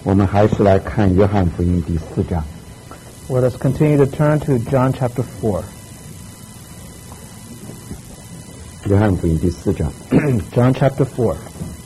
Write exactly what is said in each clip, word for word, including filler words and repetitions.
我们还是来看约翰福音第四章。 Let us continue to turn to John chapter four. 约翰福音第四章。 John chapter four.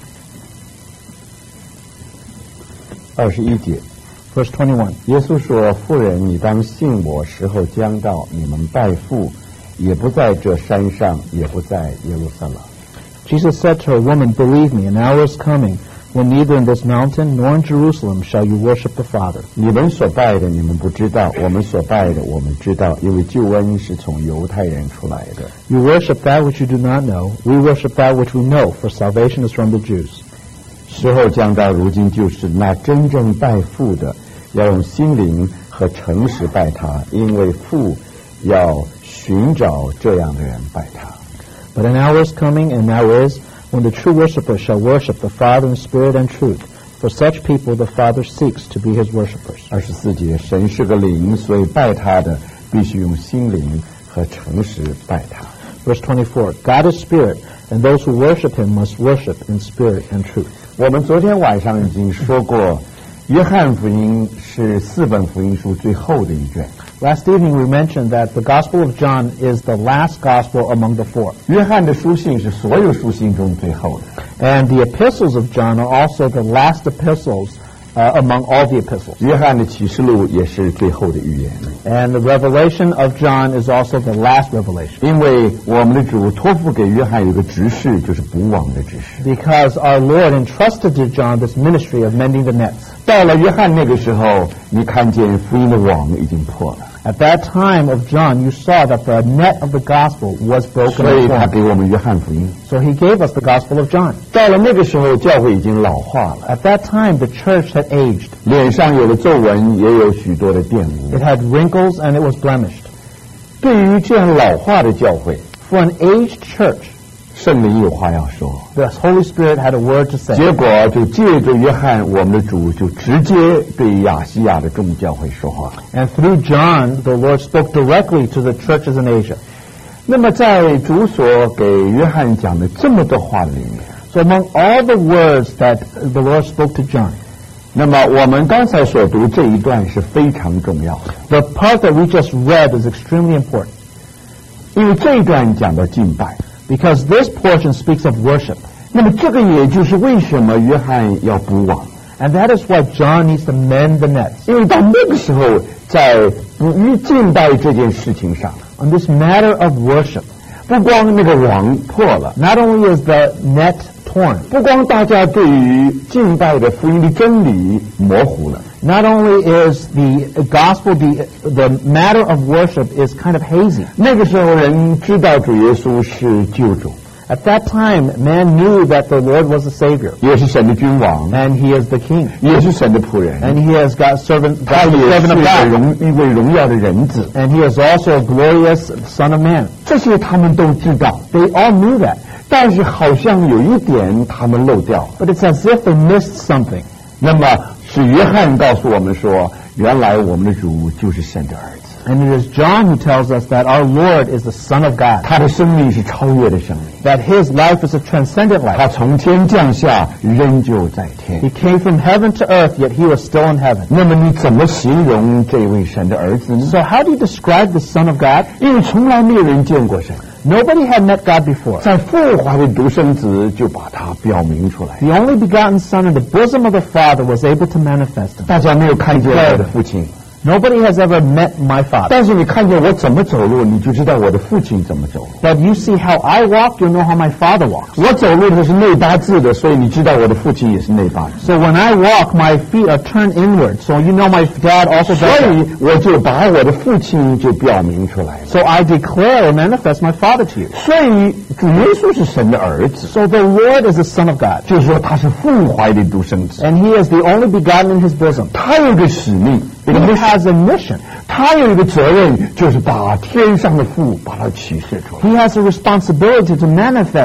二十一节。 Verse twenty-one. 耶稣说：“妇人，你当信我，时候将到，你们拜父，也不在这山上，也不在耶路撒冷。” Jesus said to her, Woman, believe me, an hour is coming, when neither in this mountain nor in Jerusalem shall you worship the Father. 你们所拜的，你们不知道；我们所拜的，我们知道，因为救恩是从犹太人出来的。 You worship that which you do not know. We worship that which we know, for salvation is from the Jews. 时候将到，如今就是那真正拜父的，要用心灵和诚实拜他，因为父要寻找这样的人拜他。 But an hour is coming, and now is, when the true worshippers shall worship the Father in spirit and truth. For such people the Father seeks to be his worshippers. 二十四节，神是个灵，所以拜他的必须用心灵和诚实拜他。 Verse twenty-four, God is spirit, and those who worship him must worship in spirit and truth. 我们昨天晚上已经说过，约翰福音是四本福音书最后的一卷。 Last evening we mentioned that the Gospel of John is the last Gospel among the four. 约翰的书信是所有书信中最后的。 And the epistles of John are also the last epistles uh, among all the epistles. 约翰的启示录也是最后的预言。 And the revelation of John is also the last revelation. 因为我们的主托付给约翰有一个指示，就是补网的指示。 Because our Lord entrusted to John this ministry of mending the nets. 到了约翰那个时候，你看见福音的网已经破了。 At that time of John, you saw that the net of the gospel was broken. 所以他给我们约翰福音。 So he gave us the Gospel of John. 到了那个时候，教会已经老化了。 At that time, the church had aged. 脸上有了皱纹，也有许多的玷污。 It had wrinkles and it was blemished. 对于这样老化的教会 For an aged church, 圣灵有话要说。 The Holy Spirit had a word to say. 结果就借着约翰，我们的主就直接对亚细亚的众教会说话。 And through John, the Lord spoke directly to the churches in Asia. 那么在主所给约翰讲的这么多话里面 So among all the words that the Lord spoke to John, 那么我们刚才所读这一段是非常重要的。 The part that we just read is extremely important. 因为这一段讲到敬拜。 Because this portion speaks of worship. 那么这个也就是为什么约翰要补网。 And that is why John needs to mend the nets. 因为到那个时候，在补于敬拜这件事情上 On this matter of worship, 不光那个网破了 not only is the net torn, 不光大家对于敬拜的福音的真理模糊了 not only is the gospel, the, the matter of worship is kind of hazy. 那个时候人知道主耶稣是救主 At that time, man knew that the Lord was the Savior. 也是神的君王 And he is the King. 也是神的仆人 And he has got servant, 他 God, the 也 servant 是 of 一位 God. 荣一位荣耀的人子 And he is also a glorious Son of Man. 这些他们都知道 They all knew that. 但是好像有一点他们漏掉了 But it's as if they missed something. 那么是约翰告诉我们说原来我们的主就是神的儿子 And it is John who tells us that our Lord is the Son of God. 他的生命是超越的生命 That his life is a transcendent 他 life. 从天降下仍旧在 He 天 came from heaven to earth, yet he was still in heaven. 那么你怎么形容这位神的儿子呢 So how do you describe the Son of God? 因为从来没有人见过神 Nobody had met God before. 在父怀的独生子就把他表明出来 The only begotten Son in the bosom of the Father was able to manifest him. 大家没有看见我的父亲 Nobody has ever met my Father. 但是你看见我怎么走路你就知道我的父亲怎么走路 But you see how I walk, you'll know how my Father walks. 我走路的是内八字的所以你知道我的父亲也是内八字 So when I walk, my feet are turned inward. So you know my dad also 所 does that. 以我就把我的父亲就表明出来了 So I declare or manifest my Father to you. 所以主耶稣是神的儿子 So the Lord is the Son of God. 就是说他是父怀的独生子 And he is the only begotten in his bosom. 他有一个使命 He has a mission. 他有一个责任就是把天上的父把他启示出来 He has a responsibility to manifest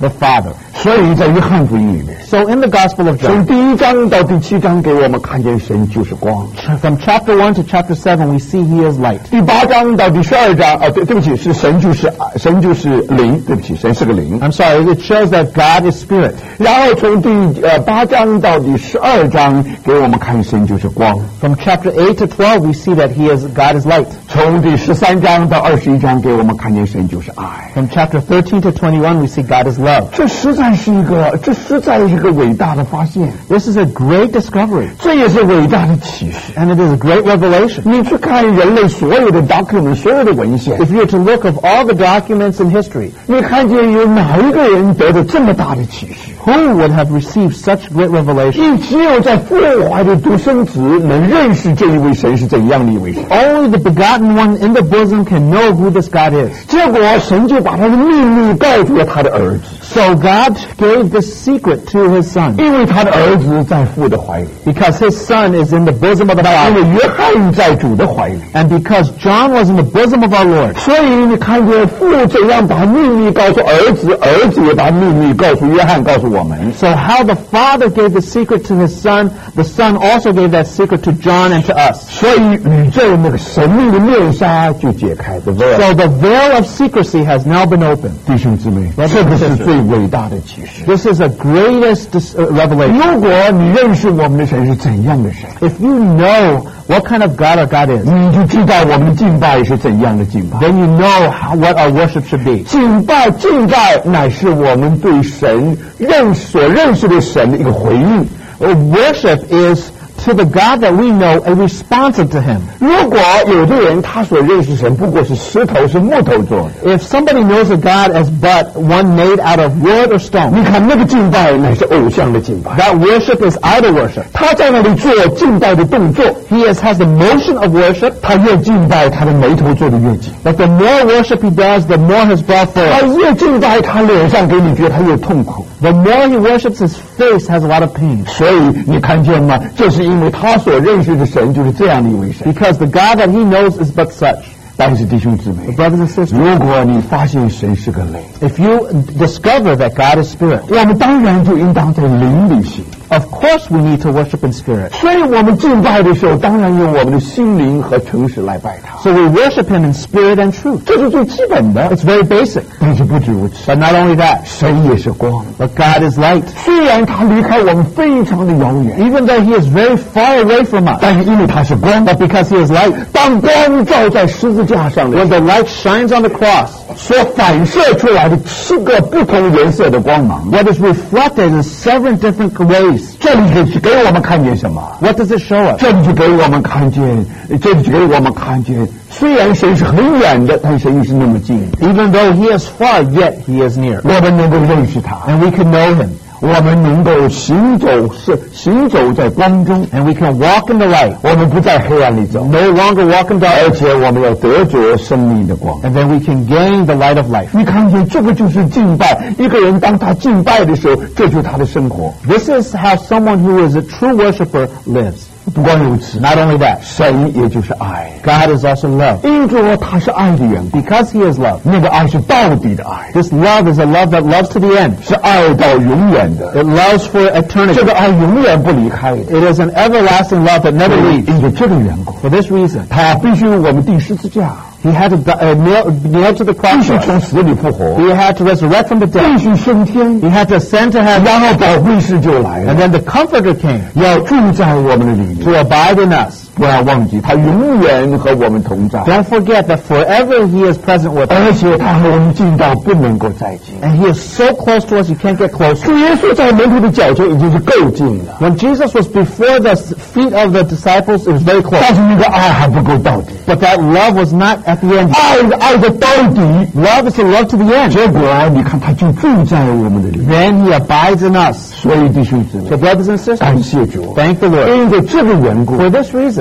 the Father. 所以在约翰福音里面， So in the Gospel of 从 John, 第一章到第七章给我们看见神就是光， from chapter one to chapter seven, we see He is light. 第八章到第十二章，啊，对，对不起，是神就是神就是灵，对不起，神是个灵。 I'm sorry, it shows that God is spirit. 然后从第呃八章到第十二章给我们看神就是光， From chapter eight to twelve, we see that He is God is light. 从第十三章到二十一章给我们看见神就是爱。 From chapter thirteen to twenty-one, we see God is love. 这实在是一个，这实在是一个伟大的发现， This is a great discovery, 这也是伟大的启示。 and it is a great revelation. 你去看人类所有的 document， 所有的文献， If you were to look of all the documents in history, 你看见有哪一个人得到这么大的启示？ who would have received such great revelation? 因为只有在父怀的独生子能认识这一位神是怎样的一位神。 Only the begotten one in the bosom can know who this God is. 结果神就把他的秘密告诉了他的儿子， So God gave this secret to His Son, 因为他的儿子在父的怀里， because His Son is in the bosom of the 因 Father, 为约翰在主的怀里。 and because John was in the bosom of our Lord. 所以你看见父怎样把秘密告诉儿子，儿子也把秘密告诉约翰，告诉我们。 So how the Father gave the secret to His Son, the Son also gave that secret to John and to us. 所以宇宙那个神秘的面纱就解开了。 So the veil of secrecy has now been opened. 弟兄姊妹， Brothers 这 and 个是 sisters, 最伟大的启示。 this is the greatest dis- uh, revelation. 如果你认识我们的神是怎样的神， If you know what kind of God our God is, 你就知道我们的敬拜是怎样的敬拜。 then you know how, what our worship should be. 敬拜，敬拜乃是我们对神认所认识的神的一个回应。 Uh, Worship is to the God that we know a responsive to Him. 如果有的人他所认识神不过是石头是木头做的， If somebody knows a God as but one made out of wood or 你 stone, 看那个敬拜乃是偶像的敬拜。 that worship is idol worship. 他在那里做敬拜的动作， He is, has the motion of worship, 他越敬拜他的眉头做的越紧， but the more worship he does, the more his brow 他 furrows. 越敬拜他脸上给你觉得他越痛苦。 The more he worships, his face has a lot of pain. 所以你看见吗？就是因为他所认识的神就是这样的一位神。 Because the God that he knows is but such. 但是弟兄姊妹， Brothers and sisters, 如果你发现神是个灵， if you discover that God is spirit, 我们当然就应当在灵里行。 of course we need to worship in spirit. 所以我们敬拜的时候，当然用我们的心灵和诚实来拜他， So we worship him in spirit and truth. 这是最基本的。 It's very basic. 但是不止如此， But not only that, 神也是光。 but God is light. 虽然他离开我们非常的遥远， Even though he is very far away from us, 但是因为他是光， but because he is light, 当光照在十字架上的 when the light shines on the cross, 所反射出来的七个不同颜色的光芒， what is reflected in seven different ways. 这里给给我们看见什么？ What does it show us? 这里就给我们看见，这里就给我们看见，虽然神是很远的，但神又是那么近的。 Even though he is far, yet he is near. 我们能够认识他， And we can know him. 我们能够行走是行走在光中， And we can walk in the light. 我们不在黑暗里走， No longer walk in 而 darkness. 且我们要得着生命的光。 And then we can gain the light of life. 你看见这个就是敬拜，一个人当他敬拜的时候，这就是他的生活。 This is how someone who is a true worshiper lives. 不光如此， Not only that, 神也就是爱， God is also love. 因着他是爱的缘故， Because he is love. 那个爱是到底的爱， This love is a love that loves to the end. 是爱到永远的， It loves for 这 eternity. 个爱永远不离开的。 It is an everlasting love that never leaves. 因着这个缘故， For this reason, 他必须为我们钉十字架， he had to die, uh, nail, nail to the 必 cross. 须 for us. 从死里复活， He had to resurrect from the 必 dead. 须升天， He had to ascend to heaven. 然后宝贵师就来 And 了， then the Comforter came 要住在我们的里面。 to abide in us. 不要忘记，他永远和我们同在， Don't forget that forever he is present with us. 而且他和我们近到不能够再近。 And he is so close to us, you can't get closer. 主耶稣在门徒的脚前已经是够近了， When Jesus was before the feet of the disciples, it was very close. 但是那个爱还不够到底， But that love was not at the end. 爱是爱的到底。 Love is to love to the end. 结果你看，他就住在我们的里面。 Then he abides in us. 所以弟兄姊妹 So，brothers and 感 sisters, 谢主， thank the Lord. 因为这个缘故， For this reason, 就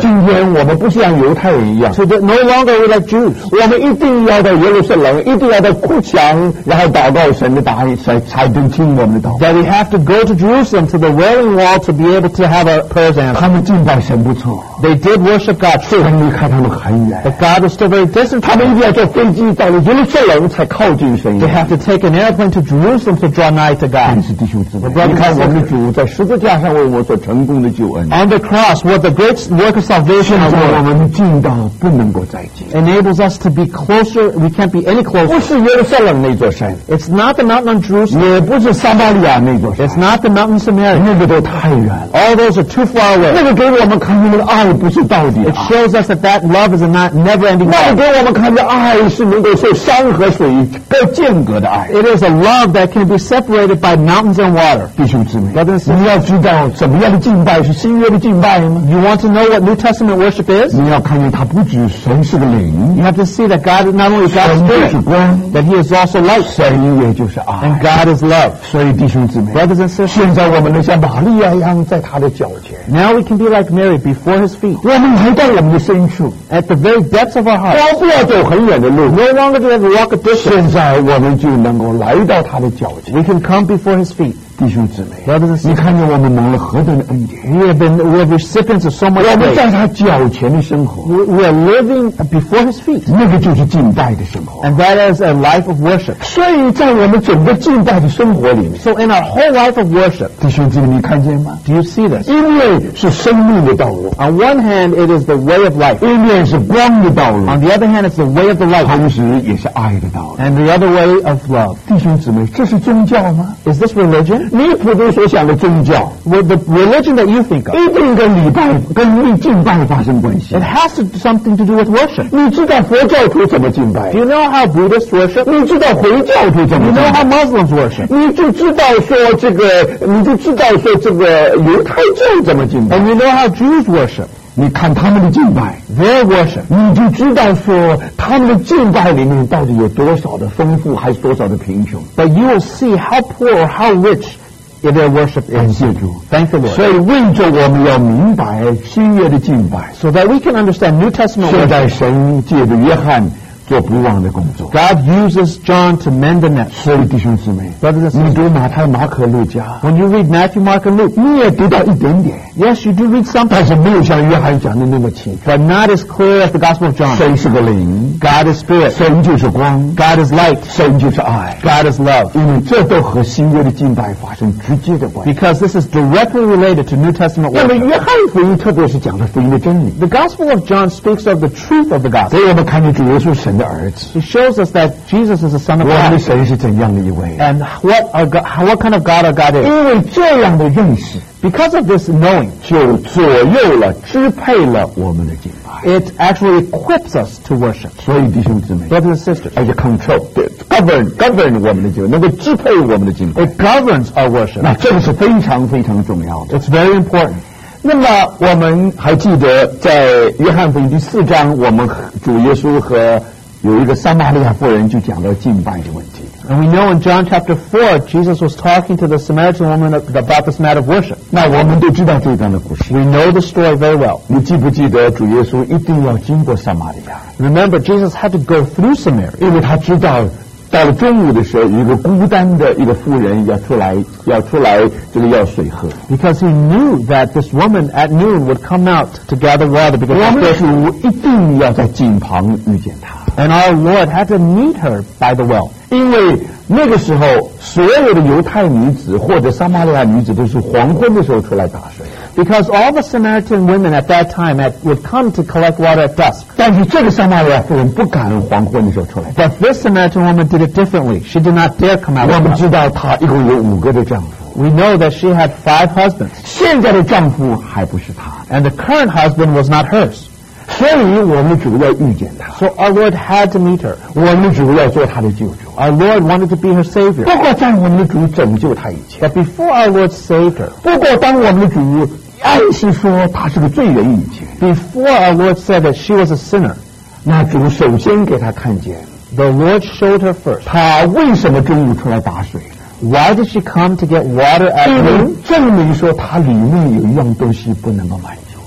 今天我们不像犹太人一样 So that no longer are we like Jews. 我们一定要到耶路撒冷，一定要到哭墙，然后祷告神的答案，才才能听我们的祷告。 That we have to go to Jerusalem, to the Wailing Wall, to be able to have our prayers answered. 他们敬拜神不错， They did worship God, 神 true. 离开他们很远， But God was still very distant 他 from 们一 them. 定要坐飞机到了耶路撒冷才靠近神。 They have to take an airplane to Jerusalem to draw nigh to 但 God. 是弟兄姊妹， Brothers and 你看我们的 sisters 主在十字架上为我们所成功的救恩， On the cross, what the great work of salvation 现 of 在我 Lord 们近到不能够再近， enables us to be closer. We can't be any 不 closer. 是耶路撒冷那座山， It's not the mountain on Jerusalem. 也不是撒玛利亚那座山， It's not the mountain Samaria. 那个都太远了。 All those are too far 那 away. 个给我们看见的爱不是到底 It 爱， shows us that that love is a not never-ending 那个 love. 给我们看见爱是能够受山和水各间隔的爱。 It is a love that can be separated by mountains and water. 弟兄姊妹， Brothers and sisters 你要知道怎么样的敬拜是新约的敬拜吗？ You want to know what New Testament worship is? 你要看见它不只神是个灵， You have to see that God is not only God's 神就是 Spirit, 光， that He is also light, 神也就是爱 and。God is love. 所以弟兄姊妹， Brothers and sisters, 现在我们能像玛利亚一样在他的脚前， now we can be like Mary before His feet, 我们来到我们的深处， at the very depths of our heart. 我不要走很远的路， No longer do we have to walk a distance. 现在我们就能够来到他的脚前。 We can come before His feet. 弟兄姊妹， Brothers and 你 sisters, 看见我们蒙了何等的恩典， we have been we are recipients of so much 我们 grace. 在他脚前的生活， We, we are living before His feet, 那个就是敬拜的生活。 and that is a life of worship. 所以在我们整个敬拜的生活里面， So in our whole life of worship, 弟兄姊妹，你看见吗？ do you see this? 音乐是生命的道路， On one hand, it is the way of life. 音乐是光的道路， On the other hand, it's the way of the light, 同时也是爱的道路。 and the other way of love. 弟兄姊妹，这是宗教吗？ Is this religion? 你普通所想的宗教， Well, the religion that you think of, 一定跟礼拜、跟敬拜发生关系 it。has to, something to do with worship. 你知道佛教徒怎么敬拜 Do？you know how Buddhists worship? 你知道回教徒怎么 You 敬 know 拜 how？Muslims worship? 你就知道说这个，你就知道说这个犹太教怎么敬拜。 And you know how Jews worship? 你看他们的敬拜， Their worship. 你就知道说他们的敬拜里面到底有多少的丰富，还是多少的贫穷。 But you will see how poor or how rich their worship 感 is. 谢主。 Thank the Lord. 所以为着我们要明白新约的敬拜， So that we can understand New Testament 现 worship, 在神借着约翰做不忘的工作。 God uses John to mend the net. 所以弟兄姊妹， Brothers and 你 sisters, 读马太、马可、路加， when you read Matthew, Mark, and Luke, 你也读到一点点， yes, you do read something, 但是没有像约翰讲的那么清楚。 but not as clear as the Gospel of John. 神是个灵， God is spirit. 神就是光， God is light. 神就是爱， God is love. 因为这都和新约的敬拜发生直接的关系。 Because this is directly related to New Testament 那么 worship. 约翰福音特别是讲的福音的真理， The Gospel of John speaks of the truth of the gospel. 所以我们看见主耶稣神的儿子， It shows us that Jesus is the Son 我 of 们的 God. 神是怎样的一位？ And what, our God, what kind of God our God is. 因为这样的认识， Because of this knowing, 就左右了、支配了我们的敬拜。 it actually equips us to worship. 所以弟兄姊妹， Brothers and sisters, 而且 control 对 govern govern 我们的敬拜，能够支配我们的敬拜。 it governs our worship. 那这个是非常非常重要的。 It's very important. 那么我们还记得在约翰福音第四章，我们主耶稣和有一个撒玛利亚妇人就讲到敬拜的问题。 And we know in John chapter four, Jesus was talking to the Samaritan woman about this matter of worship. 那我们都知道这样的故事。 We know the story very well. 你记不记得主耶稣一定要经过撒玛利亚？ Remember, Jesus had to go through Samaria 因为他知道到了中午的时候，有一个孤单的一个妇人要出来，要出来这个要水喝。 because he knew that this woman at noon would come out to gather water because 我 of 们的 this. 主一定要在井旁遇见他， And our Lord had to meet her by the well. 因为那个时候所有的犹太女子或者撒玛利亚女子都是黄昏的时候出来打水。 Because all the Samaritan women at that time at, would come to collect water at dusk. 但是这个撒玛利亚妇人不敢黄昏的时候出来。 But this Samaritan woman did it differently. She did not dare come out 我 at 们 dusk. 知道她一共有五个的丈夫， We know that she had five husbands, 现在的丈夫还不是她， and the current husband was not hers. 所以我们主要遇见她， So our Lord had to meet her. 我们主要做她的救主。 Our Lord wanted to be her Savior. 不过在我们的主拯救她以前， But before our Lord saved her, 不过当我们的主暗示说她是个罪人以前， before our Lord said that she was a sinner, 那主首先给她看见 the Lord showed her first. 她为什么中午出来打水呢？ Why did she come to get water at 因为 noon? 证明说她里面有一样东西不能够满足。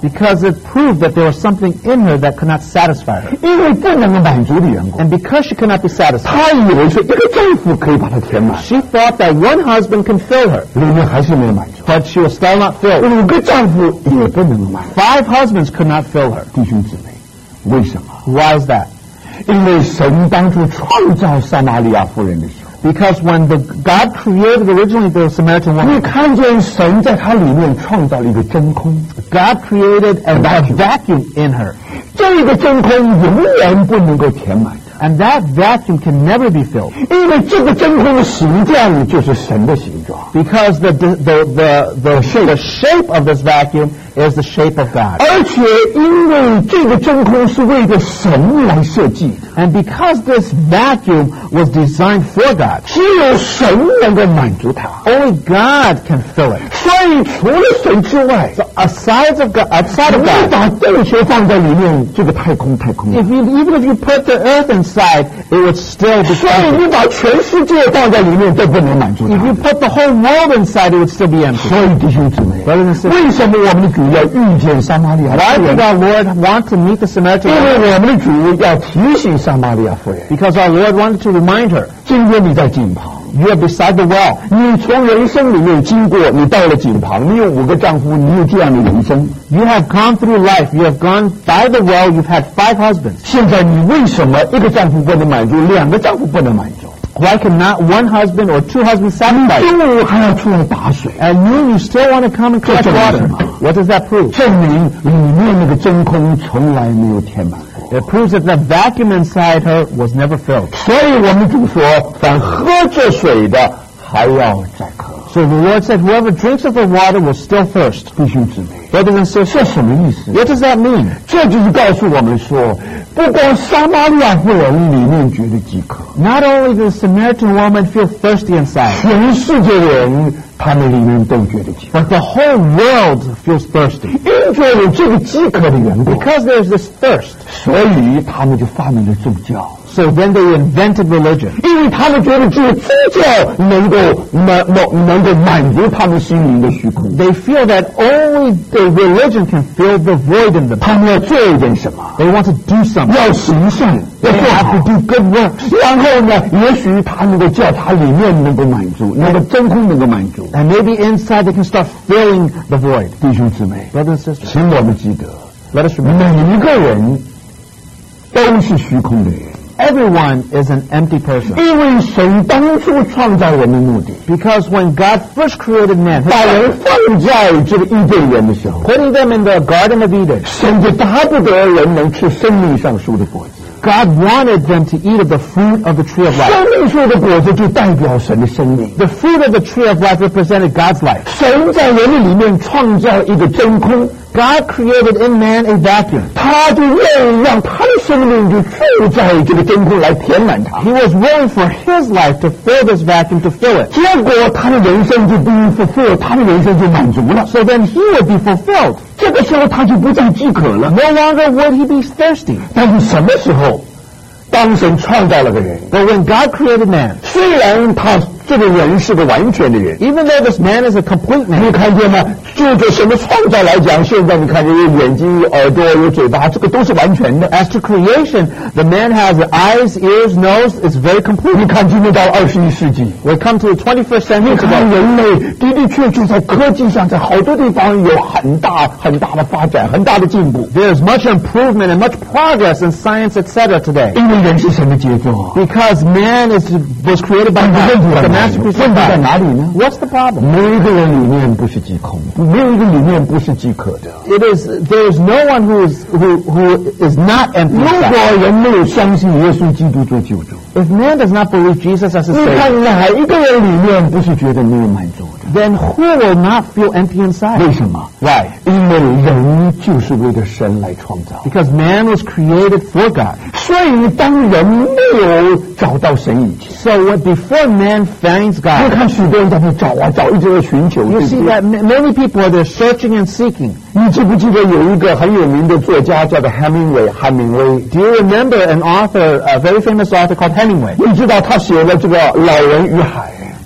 Because it proved that there was something in her that could not satisfy her. 因为不能够满足的缘故， And because she could not be satisfied, 她以为是一个丈夫可以把她填满， she thought that one husband can fill her, 里面还是没有满足。 but she was still not filled. 五个丈夫也不能够满足。 Five husbands could not fill her. 弟兄姊妹，为什么？ Why is that? 因为神当初创造撒玛利亚妇人的时候， Because when the God created originally the Samaritan 你 woman, 看见神在她里面创造了一个真空， God created a vacuum in her. 这个真空永远不能够填满的， And that vacuum can never be filled. 因为这个真空的形状就是神的形状。 Because the, the, the, the, the shape of this vacuum is the shape of God. 而且因为这个真空是为着神来设计的， And because this vacuum was designed for God, 只有神能够满足它。 only God can fill it. 所以除了神之外， Aside of God, outside 你 of God, 把地球放在里面，这个太空太空。 if you, even if you put the earth inside, it would still be 所以 empty. 你把全世界放在里面都不能满足 If 它 you。put the whole world inside, it would still be empty. 所以弟兄姊妹， Brothers and sisters, 为什么我们的主要遇见撒玛利亚 why 妇 did 人？ our Lord want to meet the Samaritan 因 woman? 为我们的主要提醒撒玛利亚妇人， Because our Lord wanted to remind her, 今天你在井旁， you are beside the well. 你从人生里面经过，你到了井旁，你有五个丈夫，你有这样的人生。 You have gone through life. You have gone by the well. You've had five husbands. 现在你为什么一个丈夫不能满足，两个丈夫不能满足？ Why can not one husband or two husbands satisfy you? 中午还要出来打水， And noon you still want to come and collect 这证明什么？ water. What does that prove? 证明里面那个真空从来没有填满过。 It proves that the vacuum inside her was never filled. 所以我们主说，凡喝这水的还要再渴。 So the Lord said, whoever drinks of the water will still thirst. 弟兄姊妹， Brothers and sisters, 这什么意思？ what does that mean? 这就是告诉我们说，不光撒玛利亚妇人里面觉得饥渴， Not only does the Samaritan woman feel thirsty inside, 全世界人他们里面都觉得饥渴， but the whole world feels thirsty. 因着有这个饥渴的缘故， Because there's this thirst, 所以他们就发明了宗教。 so then they invented religion. 因为他们觉得只有宗教能够能能能够满足他们心灵的虚空， They feel that only the religion can fill the void in them. 他们要做一点什么， They want to do something. 要行善，要 They 做 have 好 to。do good works. 然后呢，也许他能够叫他里面能够满足，那个真空能够满足。 And maybe inside they can start filling the void. 弟兄姊妹， Brothers and sisters, 请我们记得， let us remember, 每一个人都是虚空的人， everyone is an empty person. 因为神当初创造人的目的， Because when God first created man, 把人放在这个伊甸园的时候， putting them in the Garden of Eden, 神就巴不得人能吃生命上树的果子。 God wanted them to eat of the fruit of the tree of life. 生命树的果子就代表神的生命。 The fruit of the tree of life represented God's life. 神在人的里面创造一个真空， God created in man a vacuum. 他就愿意让他的生命就住在这个真空来填满它。 He was willing for his life to fill this vacuum, to fill it. 结果他的人生就不予fulfill，他的人生就满足了。 So then he would be fulfilled. 这个时候他就不再饥渴了。 No longer would he be thirsty. 但是什么时候，当神创造了个人， But when God created man, 虽然他这个人是个完全的人， even though this man is a complete 你 man, 看见吗？就着神的创造来讲，现在你看见有眼睛、有耳朵、有嘴巴，这个都是完全的。 as to creation, the man has eyes, ears, nose, it's very 你 complete. 看今天到二十一世纪， We come to the twenty-first 你 century 看 today. 人类的的确确在科技上，在好多地方有很大很大的发展，很大的进步。 There's much improvement and much progress in science, et cetera today. 因为人是神的杰作， Because man is was created by 问 God, 题 the 在哪里？ masterpiece 问 of 题在 God. 哪里呢？ What's the problem? 没有一个人里面不是饥空，没有一个里面不是饥渴的。 It is there is no one who is who who is not empty 如 inside. 果人没有相信耶稣基督做救主， If man does not believe Jesus as his 你 Savior, 看哪一个人里面不是觉得没有满足的？ then who will not feel empty 为 inside? 什么？ Why? 因为人就是为了神来创造， Because man was created for God. 所以当人没有找到神以前， So what, before man finds 你 God, 看许多人在那找啊找，一直在寻求。 you 对不 see 对 that m- many people are there searching and seeking. 你记不记得有一个很有名的作家叫做 Hemingway 汉明威？ Do you remember an author, a very famous author called Hemingway? 你知道他写了这个《老人与海》，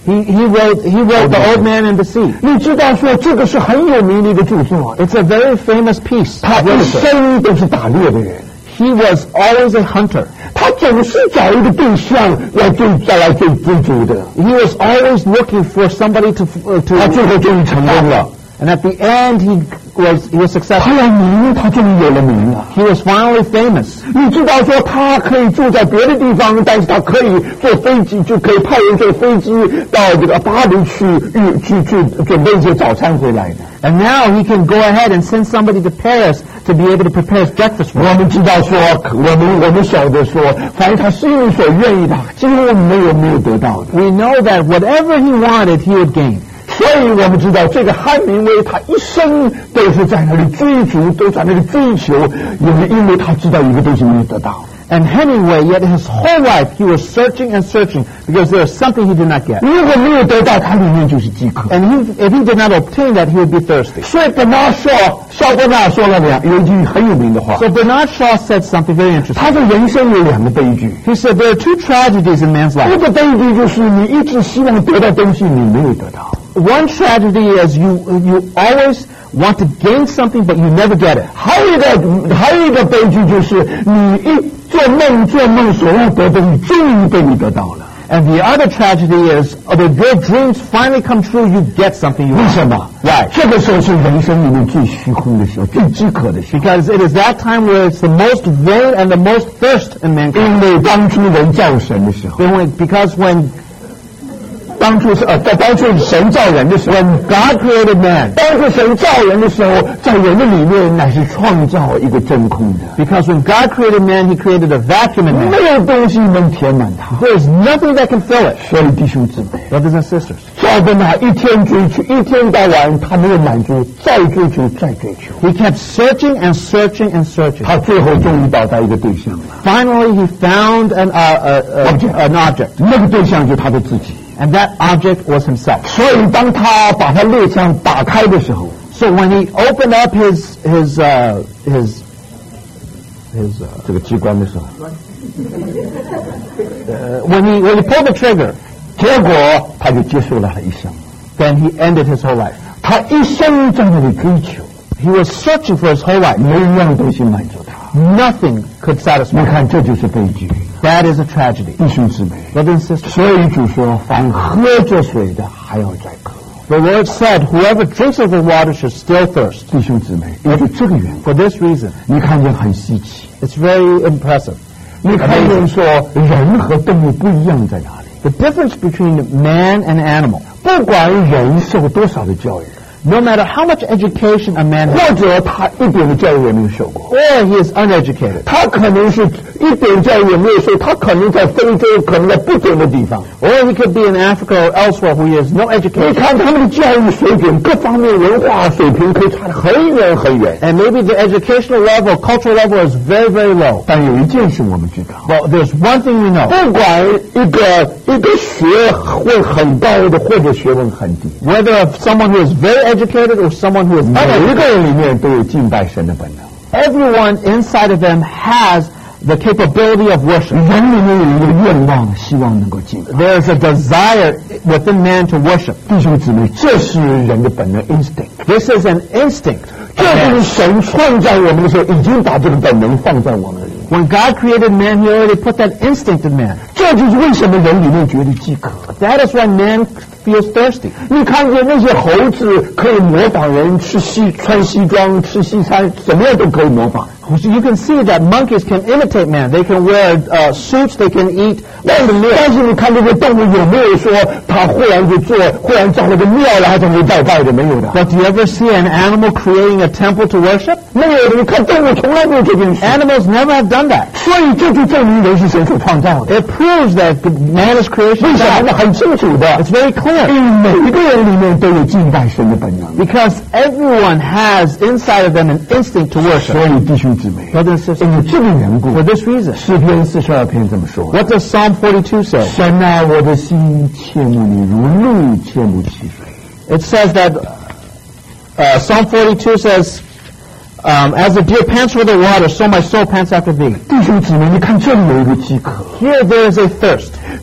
He he wrote he wrote The Old Man and the Sea. 你知道说这个是很有名的一个著作， It's a very famous piece. 他一生都是打猎的人。 He was always a hunter. 他总是找一个对象来追，再来追追逐的。 He was always looking for somebody to uh, 他 to. 最后终于成功了。 And at the end, he was he was 他 successful. 有名，他终于有了名了。 He was finally famous. 你知道说他可以住在别的地方，但是他可以坐飞机，就可以派人坐飞机到这个巴黎去去去准备一些早餐回来的。 And now he can go ahead and send somebody to Paris to be able to prepare his breakfast for 我 him. 们知道说，我们我们晓得说，凡是他心里所愿意的，几乎没有没有得到的。 We know that whatever he wanted, he would gain. 所以我们知道，这个汉明威他一生都是在那里追逐，都在那里追求，因为因为他知道一个东西没有得到。 And Hemingway, yet his whole life, he was searching and searching because there was something he did not get. 如果没有得到，他里面就是饥渴。 And he, if he did not obtain that, he would be thirsty. 所以本纳说，肖伯纳说了两有一句很有名的话， So Bernard Shaw said something very interesting. 他的人生有两个悲剧。 He said there are two tragedies in man's 一 life. 个悲剧就是你一直希望得到东西，你没有得到。 One tragedy is you you always want to gain something, but you never get it. 还有一个还有一个悲剧就是你一做梦做梦所要得的，你终于被你得到了。 And the other tragedy is, although your dreams finally come true, you get something you 为 want. 什么？ Why? 这个时候是人生里面最虚空的时候，最饥渴的时候。 Because it is that time where it's the most vain and the most thirst in mankind. 因为当初人造神的时候， When- Because when 当初是呃，在当初神造人的时候， God created man, 当初神造人的时候，在人的里面乃是创造一个真空的， because when God created man, he created a vacuum in 没 man. 有东西能填满它。 There is nothing that can fill it. 所以弟兄姊妹， Brothers and sisters, 照着那一天追求，一天到晚他没有满足，再追求，再追求， he kept searching and searching and searching. 他最后终于找到一个对象了。 Finally, he found an, uh, uh, uh, an object, 那个对象就是他的自己。 and that object was himself. 所以当他把他猎枪打开的时候， So when he opened up his his uh, his his uh, 这个机关的时候， uh, when he when he pulled the trigger, 结果他就结束了他一生。 then he ended his whole life. 他一生在那里追求， He was searching for his whole life. 没一样东西满足他。 Nothing could 你 satisfy him. 看，这就是悲剧， That is a tragedy. 弟兄姊妹。 Brothers and sisters, 所以主说，凡喝这水的还要再渴。 the Lord said, whoever drinks of the water should still thirst. 弟兄姊妹，因为这个缘故， For this reason, 你看见很稀奇。 it's very impressive. 你看见说人和动物不一样在哪里？ The difference between man and animal, 不管人受多少的教育， no matter how much education a man has, 或者他一点的教育也没有受过， or he is uneducated, 他可能是一点教育也没有受，他可能在非洲，可能在不同的地方。 or he could be in Africa or elsewhere who he has no 你 education, 看他们的教育水准，各方面文化水平可以差得很远很远。 and maybe the educational level, cultural level is very, very low. 但有一件事我们知道， Well, there's one thing we know. 不管一个一个学问很高的，或者学问很低， Whether of someone who is very educated or someone who is 每一 uneducated, 个人里面都有敬拜神的本能。 everyone inside of them has the capability of worship. 人里面有一个愿望，希望能够敬拜。 There is a desire within man to worship. 弟兄姊妹，这是人的本能 instinct， This is an instinct. 这就是神创造我们的时候，已经把这个本能放在我们里面。 When God created man, he already put that instinct in man. 这就是为什么人里面觉得饥渴。 That is why man feels thirsty. 你看见那些猴子可以模仿人吃西穿西装吃西餐，怎么样都可以模仿。 You can see that monkeys can imitate man. They can wear uh, suits. They can eat. 但是但是你看这些动物有没有说他忽然就做，忽然造了个庙来在那里拜拜的？没有的， But do you ever see an animal creating a temple to worship? 没有的。你看动物从来没有这件事， Animals never have done that. 所以这就证明人是神所创造的。 It proves that man is creation 为 of 什么 God. 呢？很清楚的， It's very clear. 因为每一个人里面都有敬拜神的本能。 Because everyone has inside of them an instinct to worship. 所以弟兄姊妹， Brothers and sisters, 因为这个缘故， for this reason, 诗篇四十二篇这么说： what does Psalm forty-two say? 神啊，我的心切慕你，如鹿切慕溪水。 It says that uh, Psalm forty-two says, um, as the deer pants for the water, so my soul pants after thee. 弟兄姊妹，你看这里有一个饥渴， Here there is a thirst.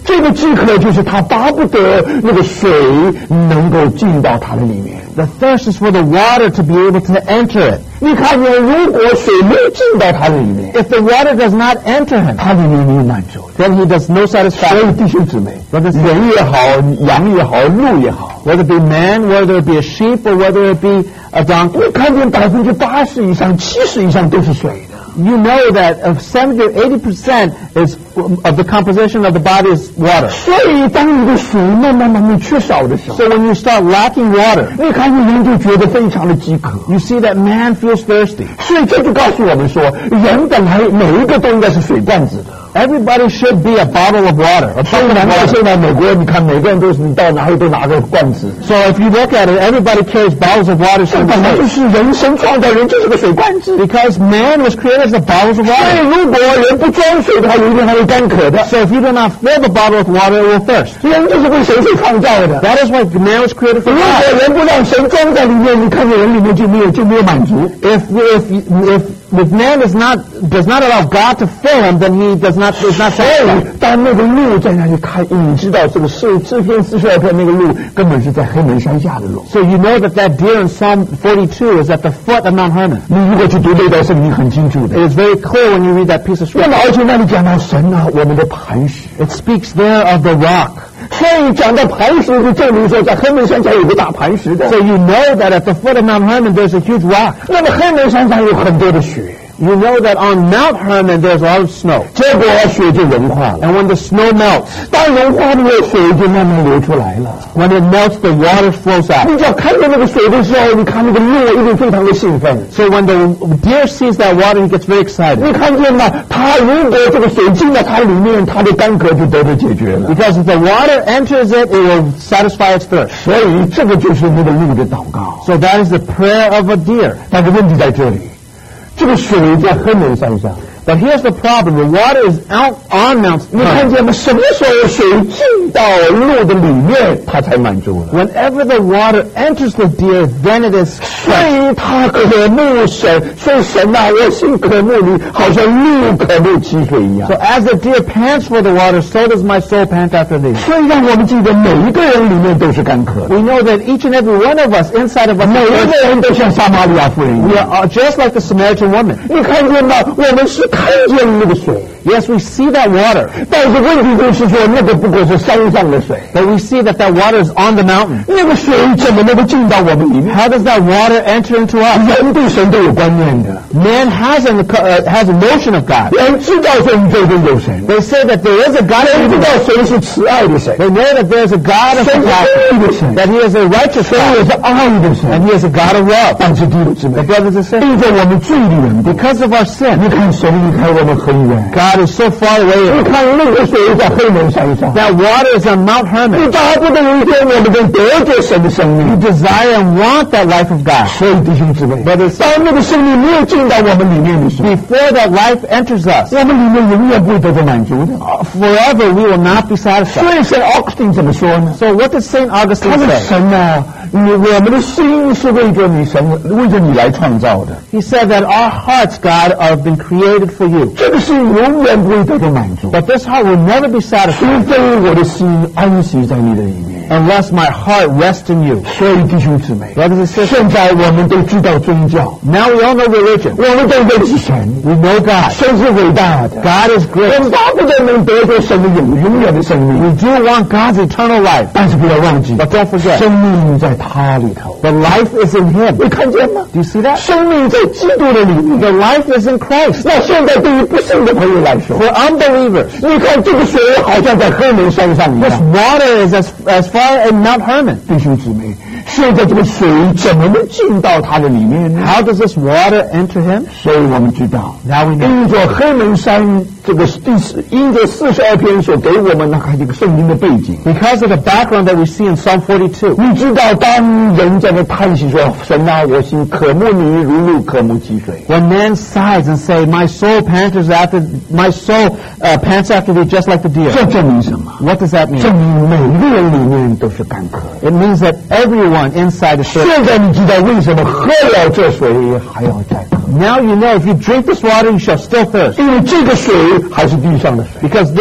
这个饥渴就是他巴不得那个水能够进到他的里面。 The thirst is for the water to be able to enter it. 你看见，如果水没有进到他的里面 If the water does not enter him, 他里面没有满足， then he does no 所以 satisfaction. 弟兄姊妹，人也好，羊也好，鹿也好， Whether it be man, whether it be a sheep, or whether it be a donkey. 你看见百分之八十以上、七十以上都是水的。 You know that of seventy or eighty percent is of the composition of the body is water. 所以当你的水慢慢慢慢缺少的时候， So when you start lacking water, 你看见人就觉得非常的饥渴。 you see that man feels thirsty. 所以这就告诉我们说，人本来每一个都应该是水罐子的。 Everybody should be a bottle of water. A 所以 bucket 难 of 怪 water. 现在美国，你看每个人都是你到哪里都拿个罐子。 So if you look at it, everybody carries bottles of water. 这本来就是人生创造人就是个水罐子。 Because man was created as a bottles of 所以 water. 如果人不装水的话，有一天还会干渴的。 So if you do not fill the bottle with water, it will thirst. 人就是为神所创造的。 That is why man was created for 如果 God. 人不让神装在里面，你看见人里面就没有就没有满足。 If if if if man is not does not allow God to fill him, then he does not is not 所以 satisfied. 当那个鹿在那里看，你知道这个诗诗篇四十二篇那个鹿根本是在黑门山下的鹿。 So you know that that deer in Psalm forty-two is at the foot of Mount Hermon. 你如果去读这段圣经，很清楚的。 It is very clear when you read that piece of 那 scripture. 么而且那里讲到神啊，我们的磐石。 It speaks there of the rock. 所以讲到磐石，就证明说在黑门山下有个大磐石的。 So you know that at the foot of Mount Hermon there's a huge rock. 那么黑门山上有很多的雪， You know that on Mount Hermon there's a lot of snow. 结果雪就融化了。 And when the snow melts, 当融化了，水就慢慢流出来了。 when it melts, the water flows out. 你只要看到那个水的时候，你看那个鹿一定非常的兴奋。 So when the deer sees that water, he gets very excited. 你看见吗？它如果这个水进到它里面，它的干渴就得到解决了。 Because if the water enters it, it will satisfy its thirst. 所以这个就是那个鹿的祷告。 So that is the prayer of a deer. 但是问题在这里，这个水在黑门山上。 But here's the problem. The water is out on Mount 你看 Hermon. 见吗？什么时候水进到鹿的里面，它才满足了。 Whenever the water enters the deer, then it is 所以它渴慕神，所以神啊，我心渴慕你，好像鹿渴慕溪水一样 So。as the deer pants for the water, so does my soul pant after thee. 所以让我们记得，每一个人里面都是干渴的， We know that each and every one of us, inside of us, 每一个人都像撒玛利亚妇人一 we 样。 are just like the Samaritan woman. 你看见吗？我们是看见那个水， Yes, we see that water, 但是问题就是说，那个不过是山上的水， but we see that that water is on the mountain. 那个水怎么能够进到我们里面？ How does that water enter into us? 人对神都有观念的， Man has a uh, has a notion of God. 人知道这宇宙中有神， They say that there is a God 人 of 知 evil. 道神是慈爱的神， They know that there is a God of 神是 compassion, 公义的神， that He is a righteous 神也 God, 是爱的神。 and He is a God of love. 但是弟兄姊妹 But，brothers and sisters, 因着我们罪的缘故， because of our sin, 你看神离开我们很远。 God is so far away. 你看那个水在黑门山上， That water is on Mount 你 Hermon. 巴不得有一天我们能得着神的生 We 命。 desire and want that life of God. 所以弟兄姊妹，当那个生命没有进到我们里面的时候， Before that life enters us, 我们里面永远不会得到满足的。 forever we will not be satisfied. 所以神 Augustine 怎么说呢？ So what does Saint 他 Augustine 说 say? 神啊，你我们的心是为着你神，为着你来创造的。 He said that our hearts, God, have been created for you. 这个心永远不会得到满足， But this heart will never be 除 satisfied 非我的心安息在你的里面。 unless my heart rests in you. 所以弟兄姊妹， Brothers and sisters, 现在我们都知道宗教， now we all know religion. 我们都认识神， We know God. 神是伟大的， God is 我 great. 们巴不得能得着神的永永远的生命。 We do want God's eternal life. 但是不要忘记， But don't forget, 生命在他里头。 the life is in Him. 你看见吗？ Do you see that? 生命在基督的里面。 The life is in Christ. 那现在对于不信的朋友来说， For unbelievers, 你看这个水好像在黑门山上一 this 样。 water is as, as far in Mount Hermon. 弟兄姊妹，现在这个水怎么能进到它的里面呢？ How does this water enter Him? 所以我们知道， Now we know. 因着黑门山这个第四，因着四十二篇所给我们那个这个圣经的背景， Because of the background that we see in Psalm forty-two. 你知道，当人在那叹息说：“神啊，我心渴慕你，如鹿渴慕溪水。” When man sighs and say, "My soul pants after my soul uh, pants after thee, just like the deer." 这证明什么？ What does that mean? 证明每一个人里面都是干渴。 It means that everyone inside is thirsty. 现在你知道为什么喝了这水还要再渴？ Now you know if you drink this water, you shall still thirst. 因为这个水还是地上的水， Because this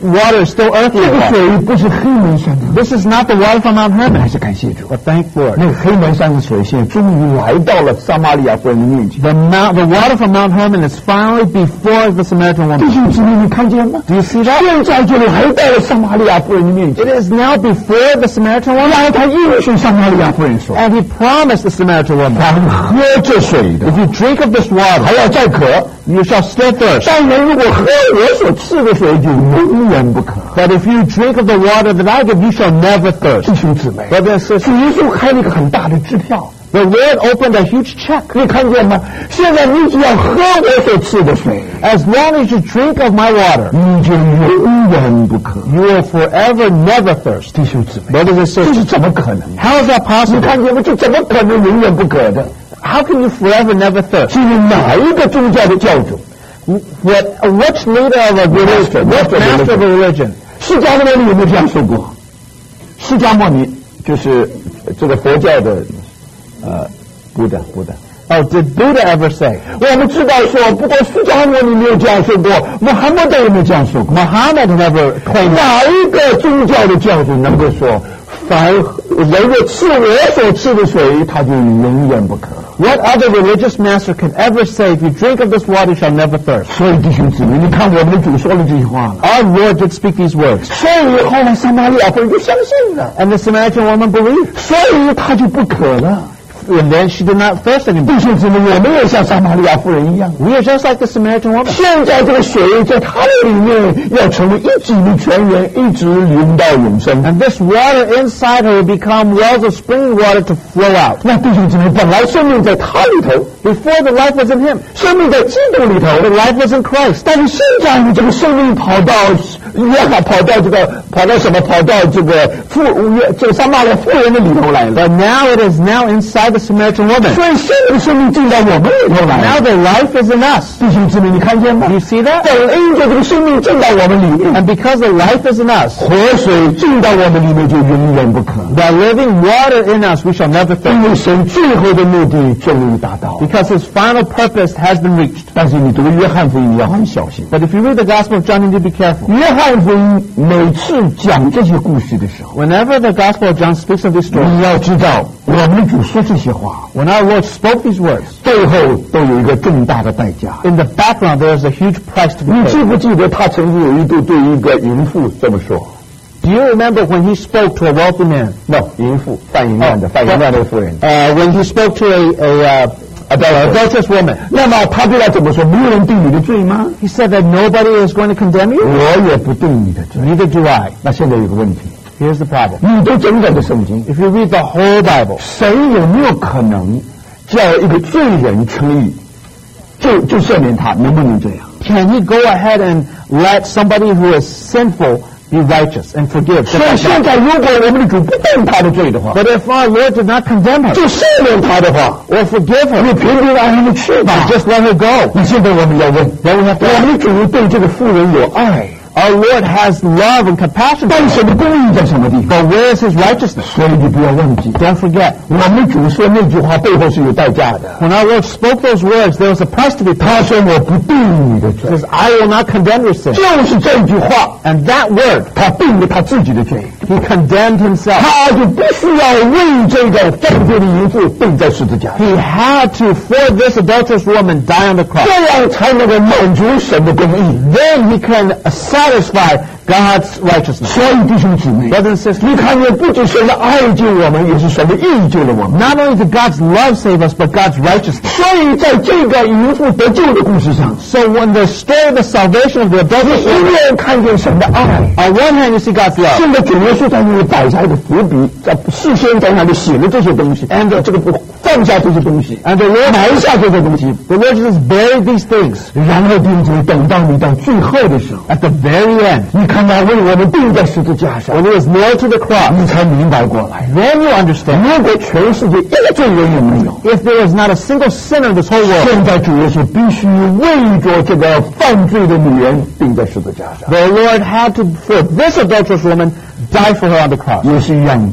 water is still earthly 这个 water. 水不是黑门山的， This is not the water from Mount 还 Hermon. 是感谢主。 But thank Lord. 那个黑门山的水现在终于来到了撒玛利亚妇人的面前。 The, mount, the water from Mount Hermon is finally before the Samaritan 弟 woman. 兄姊妹，你看见吗？ Do you see that? 现在就来到了撒玛利亚妇人的面前。 It is now before the Samaritan 然 woman. 后他应许撒玛利亚妇人说 And he promised the Samaritan woman, 凡喝这水的 if you drink of this water, 还要再渴， you shall still thirst. 但人如果喝我所赐的水，就永远不渴。 But if you drink of the water that I give, you shall never thirst. 弟兄姊妹， Brothers and sisters, 主耶稣开了一个很大的支票， the Lord opened a huge check. 你看见吗？现在你只要喝我所赐的水， As long as you drink of my water, 你就永远不渴。 you will forever never thirst. 弟兄姊妹， Brothers and 这 sisters, 是怎么可能？ how is that 你 possible? 看见吗？这怎么可能永远不渴的？ How can you forever never thirst? 是哪一个宗教的教主？ What, which leader of a religion, what master of a religion? 释迦牟尼有没有这样说过？释迦牟尼就是这个佛教的呃布达布达。 Oh, did Buddha ever say? 我们知道说，不过释迦牟尼没有这样说过，穆罕默德也没有这样说过。 Muhammad never claimed that. 哪一个宗教的教主能够说，凡人若吃我所吃的水，他就永远不渴？ What other religious master can ever say, if you drink of this water, you shall never thirst? 所以弟兄姊妹，你看我们的主说了这句话了， Our Lord did speak these words. 所以后来撒玛利亚妇人就相信了， And the Samaritan woman believed. 所以他就不渴了。 And then she did not thirst anymore. 弟兄姊妹，我们也像撒玛利亚妇人一样。 We are just like the Samaritan woman. 现在这个水在它的里面要成为一己的泉源，一直流到永生。 And this water inside her will become wells of springing water to flow out. 那弟兄姊妹，本来生命在他里头， Before, the life was in him. 生命在基督里头， The life was in Christ. 但是现在呢，这个生命跑到约翰，跑到这个，跑到什么？跑到这个妇约这个撒玛利亚妇人的里头来了。 But now it is now inside the Samaritan woman. 所以现在的生命进到我们里头来 Now 了。 the life is in us. 弟兄姊妹，你看见吗？ Do you see that? 本因着这个生命进到我们里面， And because the life is in us, 活水进到我们里面就永远不渴。 the living water in us, we shall never 因 thirst. 为神最后的目的终于达到。 Because his final purpose has been reached. 但是你读约翰福音你要很小心。 But if you read the Gospel of John, you need to be careful. 约翰福音每次讲这些故事的时候， Whenever the Gospel of John speaks of these stories, 你要知道，我们的主说这些话， when our Lord spoke these words, 背后都有一个重大的代价。 in the background there is a huge price to be 你记 paid. 不记得他曾经有一度对一个淫妇这么说 Do you remember when he spoke to a wealthy man? ？No，淫妇犯淫乱的，犯淫乱的妇人。 Uh, when he spoke to a, a uh, adulterous woman, 那么他对他怎么说？没有人定你的罪吗？ he said that nobody is going to condemn you. 我也不定你的罪。 Neither do I. 那现在有个问题， Here's the problem. 你都整整的圣经， If you read the whole Bible, 神有没有可能叫一个罪人称义，就就赦免他？能不能这样？ can he go ahead and let somebody who is sinful be righteous and forgive? 所以现在如果我们的主不定他的罪的话， But if our Lord did not condemn her 就赦免他的话， or forgive 你 her, 平平安安的去吧。 just let her go. 那现在我们要问， Then we have to 我 ask, 们的主对这个妇人有爱， our Lord has love and compassion for 但 her, 神的公义在什么地方？ but where is his righteousness? 所以你不要忘记， Don't forget, 我们的主说那句话背后是有代价的。 when our Lord spoke those words, there was a price to be 他 paid. 说我不定你的 He 罪， says, I will not condemn your sin. 就是这句话， And that word, 他定了他自己的罪， he condemned himself. 他就不需要为这个犯罪的淫妇钉在十字架上， He had to, for this adulterous woman, die on the cross. 这样才能够满足神的公义。 Then he can satisfy God's righteousness. 所以弟兄姊妹， Brothers and sisters, 你看见不仅神的爱救我们，也是神的义救了我们。 not only did God's love save us, but God's righteousness. 所以在这个淫妇得救的故事上， So when the story of the salvation of the 你 adulterous 一 woman, 面看见神的爱， on one hand you see God's love, 现在主耶稣在那里摆下一个伏笔，在事先在那里写了这些东西，按照这个不放下这些东西， and the Lord, 埋下这些东西， the Lord Jesus buried these things 然后弟兄姊妹，等到你到最后的时候， at the very end. 你看他为我们钉在十字架上， When he was nailed to the cross, 你才明白过来。 then you understand. 如果全世界一个罪人也没有， If there was not a single sinner in this whole world, 现在主耶稣必须为着这个犯罪的女人钉在十字架上， the Lord had to, for this adulterous woman, die for her on the cross. 也是一样的。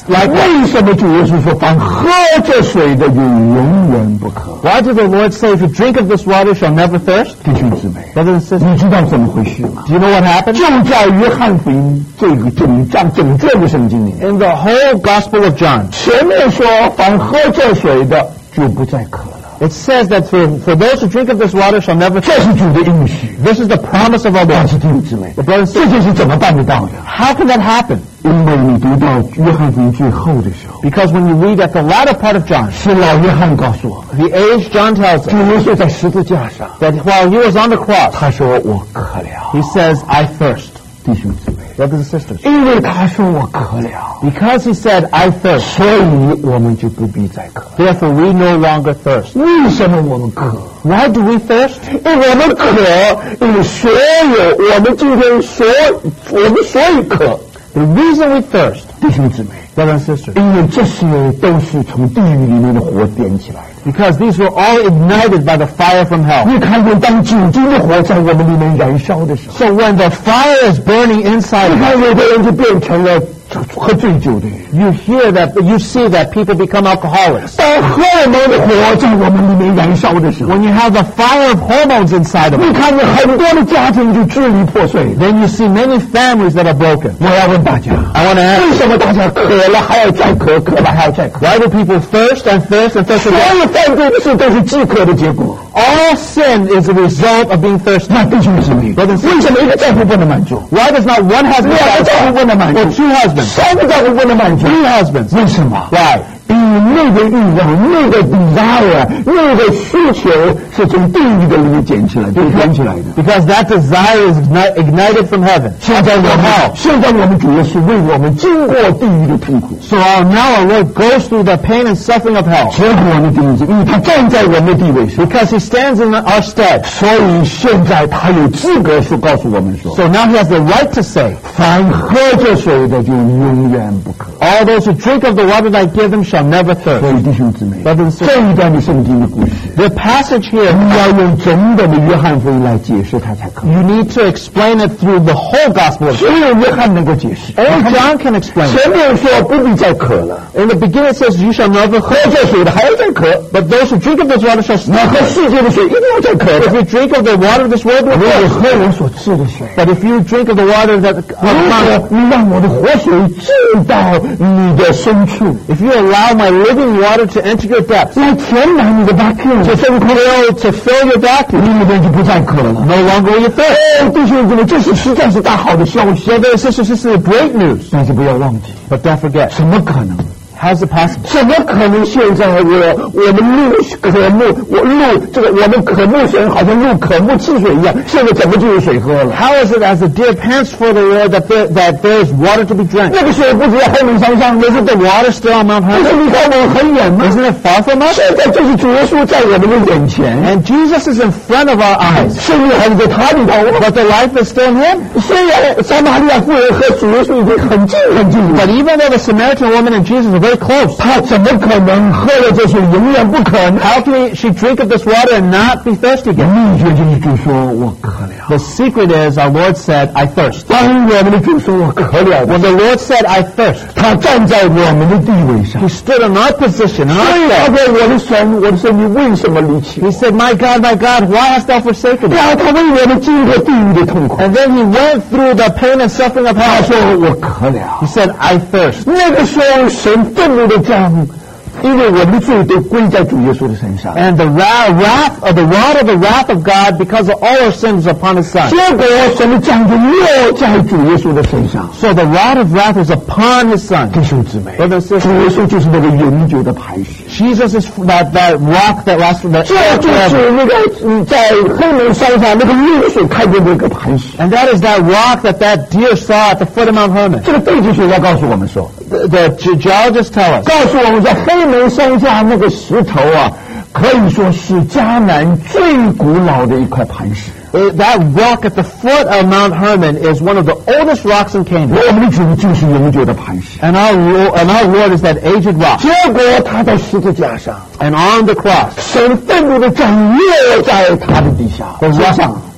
like that. 为什么主耶稣说凡喝这水的就永远不渴？ Why did the Lord say, if you drink of this water, shall never thirst? 弟兄姊妹， Brothers and sisters, 你知道怎么回事吗？ do you know what happened? 就在约翰福音这个整章整卷的圣经里面， In the whole Gospel of John, 前面说凡喝这水的就不再渴了， it says that for, for those who drink of this water shall never 这 thirst. 是主的应许。 This is the promise of our 但 Lord. 是弟兄姊妹， But brothers and 这 sisters, 件事怎么办得到的？ how can that happen? 因为你读到约翰福音最后的时候， Because when you read at the latter part of John, 是老约翰告诉我们， the age John tells 主 us 耶稣在十字架上， that while he was on the cross, 他说我渴了。 he says, I thirst. 弟兄姊妹， Brothers and sisters, 因为他说我渴了， because he said, I thirst, 所以我们就不必再渴。 therefore we no longer thirst. 为什么我们渴？ Why do we thirst? 因为我们渴，因为所有我们今天所我们所以渴， The reason we thirst, 弟兄姊妹， brothers and sisters, 因为这些都是从地狱里面的火点起来的。 because these were all ignited by the fire from hell. 你看见当酒精的火在我们里面燃烧的时候， So when the fire is burning inside 你 of us, 看有的人就变成了喝醉酒的人。 you hear that, you see that people become alcoholics. 当荷尔蒙的火在我们里面燃烧的时候， When you have the fire of hormones inside of 你 us, 看见很多的家庭就支离破碎。 then you see many families that are broken. 我要问大家， I want to ask, 为什么大家渴了还要再渴，渴了还要再渴？ why do people thirst and thirst and thirst 所 again? 有犯罪的事都是饥渴的结果。 All sin is a result of being thirsty. 那弟兄姊妹，为什么一个丈夫不能满足？ Why does not one husband 两个丈夫 satisfy? 不能满足 Or two husbands? 三个丈夫不能满足？ Three husbands? 为什么？ Why? 因为那个欲望、那个 desire、那个需求是从地狱的里面捡起来、就捡起来的。 Because that desire is igni- ignited from heaven. 现在我们，现在我们主耶稣为我们经过地狱的痛苦。 So our, now our Lord goes through the pain and suffering of hell. 结果呢，弟兄姊妹，因为他站在我们的地位上， Because he stands in our stead. 所以现在他有资格说告诉我们说， So now he has the right to say, 凡喝这水的就永远不渴。 all those who drink of the water that I give them shall never 所 thirst. 以弟兄姊妹， Brothers and sisters, 这一段的圣经的故事， the passage here, 你要用整本的约翰福音来解释它才可以。 you need to explain it through the whole gospel of 只 John. 有约翰能够解释。 Only John can explain it. 前面说不必再渴了， In the beginning it says, you shall never 喝 thirst. 这水的还要再渴， But those who drink of this water shall 那 still 喝 thirst. 世界的水一定要再渴 If 的。 you drink of the water of this world, you 如 will 果 thirst. 喝我所赐的水， But if you drink of the water that 如 of mine, 果你让我的活水进到你的深处， if you allow my living water to enter your depths, 来填满你的 vacuum， to fill, to fill your vacuum, 你里面就不再渴了。 no longer will you thirst. 哦，弟兄姊妹，这是实在是大好的消息。 Brothers and sisters, this is great news. 但是不要忘记， But don't forget, 什么可能？ how's it possible? 怎么可能现在我我们录渴慕，我录这个我们渴慕神，好像录渴慕汽水一样，现在怎么就有水喝了？ How is it as the deer pants for the Lord that there, that there is water to be drank? 那个水不是在后面山上， Isn't the water still on Mount 不 Hermon? 是离开我们很远吗？ Isn't it far from us? 现在就是主耶稣在我们的眼前， And Jesus is in front of our eyes. 生命还是在他里头。 But the life is still in Him. 虽然撒玛利亚妇人和主耶稣已经很近很近了， But even though the Samaritan woman and Jesus are very close, 他怎么可能喝了这水永远不渴呢？ how can she drink of this water and not be thirsty again? 秘诀就是主说我渴了。 The secret is our Lord said, I thirst. 当我们的主说我渴了， When the Lord said, I thirst, 他站在我们的地位上 He，stood in our position, in 所 our 以他 stead. 说我的神，我的神，你为什么离弃 He 我？ said, My God, my God, why hast thou forsaken me? 然后他为我们经过地狱的痛苦， And then He went through the pain and suffering of 他 hell. 说我渴了 He。said, I thirst. 那个时候神愤怒的将，因为我们的罪都归在主耶稣的身上。 And the wrath, wrath of the rod of the wrath of God, because of all our sins upon His Son. 结果神的将就落在主耶稣的身上。 So the rod of wrath is upon His Son. 弟兄姊妹， Brothers and 主耶 sisters, 稣就是那个永久的磐石。 Jesus is that, that rock that lasts for the 这就 forever. 是那个嗯在黑门山上那个绿水看见那个磐石。 And that is that rock that that deer saw at the foot of Mount Hermon. 这个地质学家告诉我们说， The, the ge- geologists tell us 告诉我们在黑门山下那个石头啊，可以说是迦南最古老的一块磐石。 uh, that rock at the foot of Mount Hermon is one of the oldest rocks in Canaan. 我们的主就是永久的磐石。 And our, Lo- and our Lord is that aged rock. 结果他在十字架上， And on the cross, 神愤怒的掌握在他的底下 the 身 rock, 上。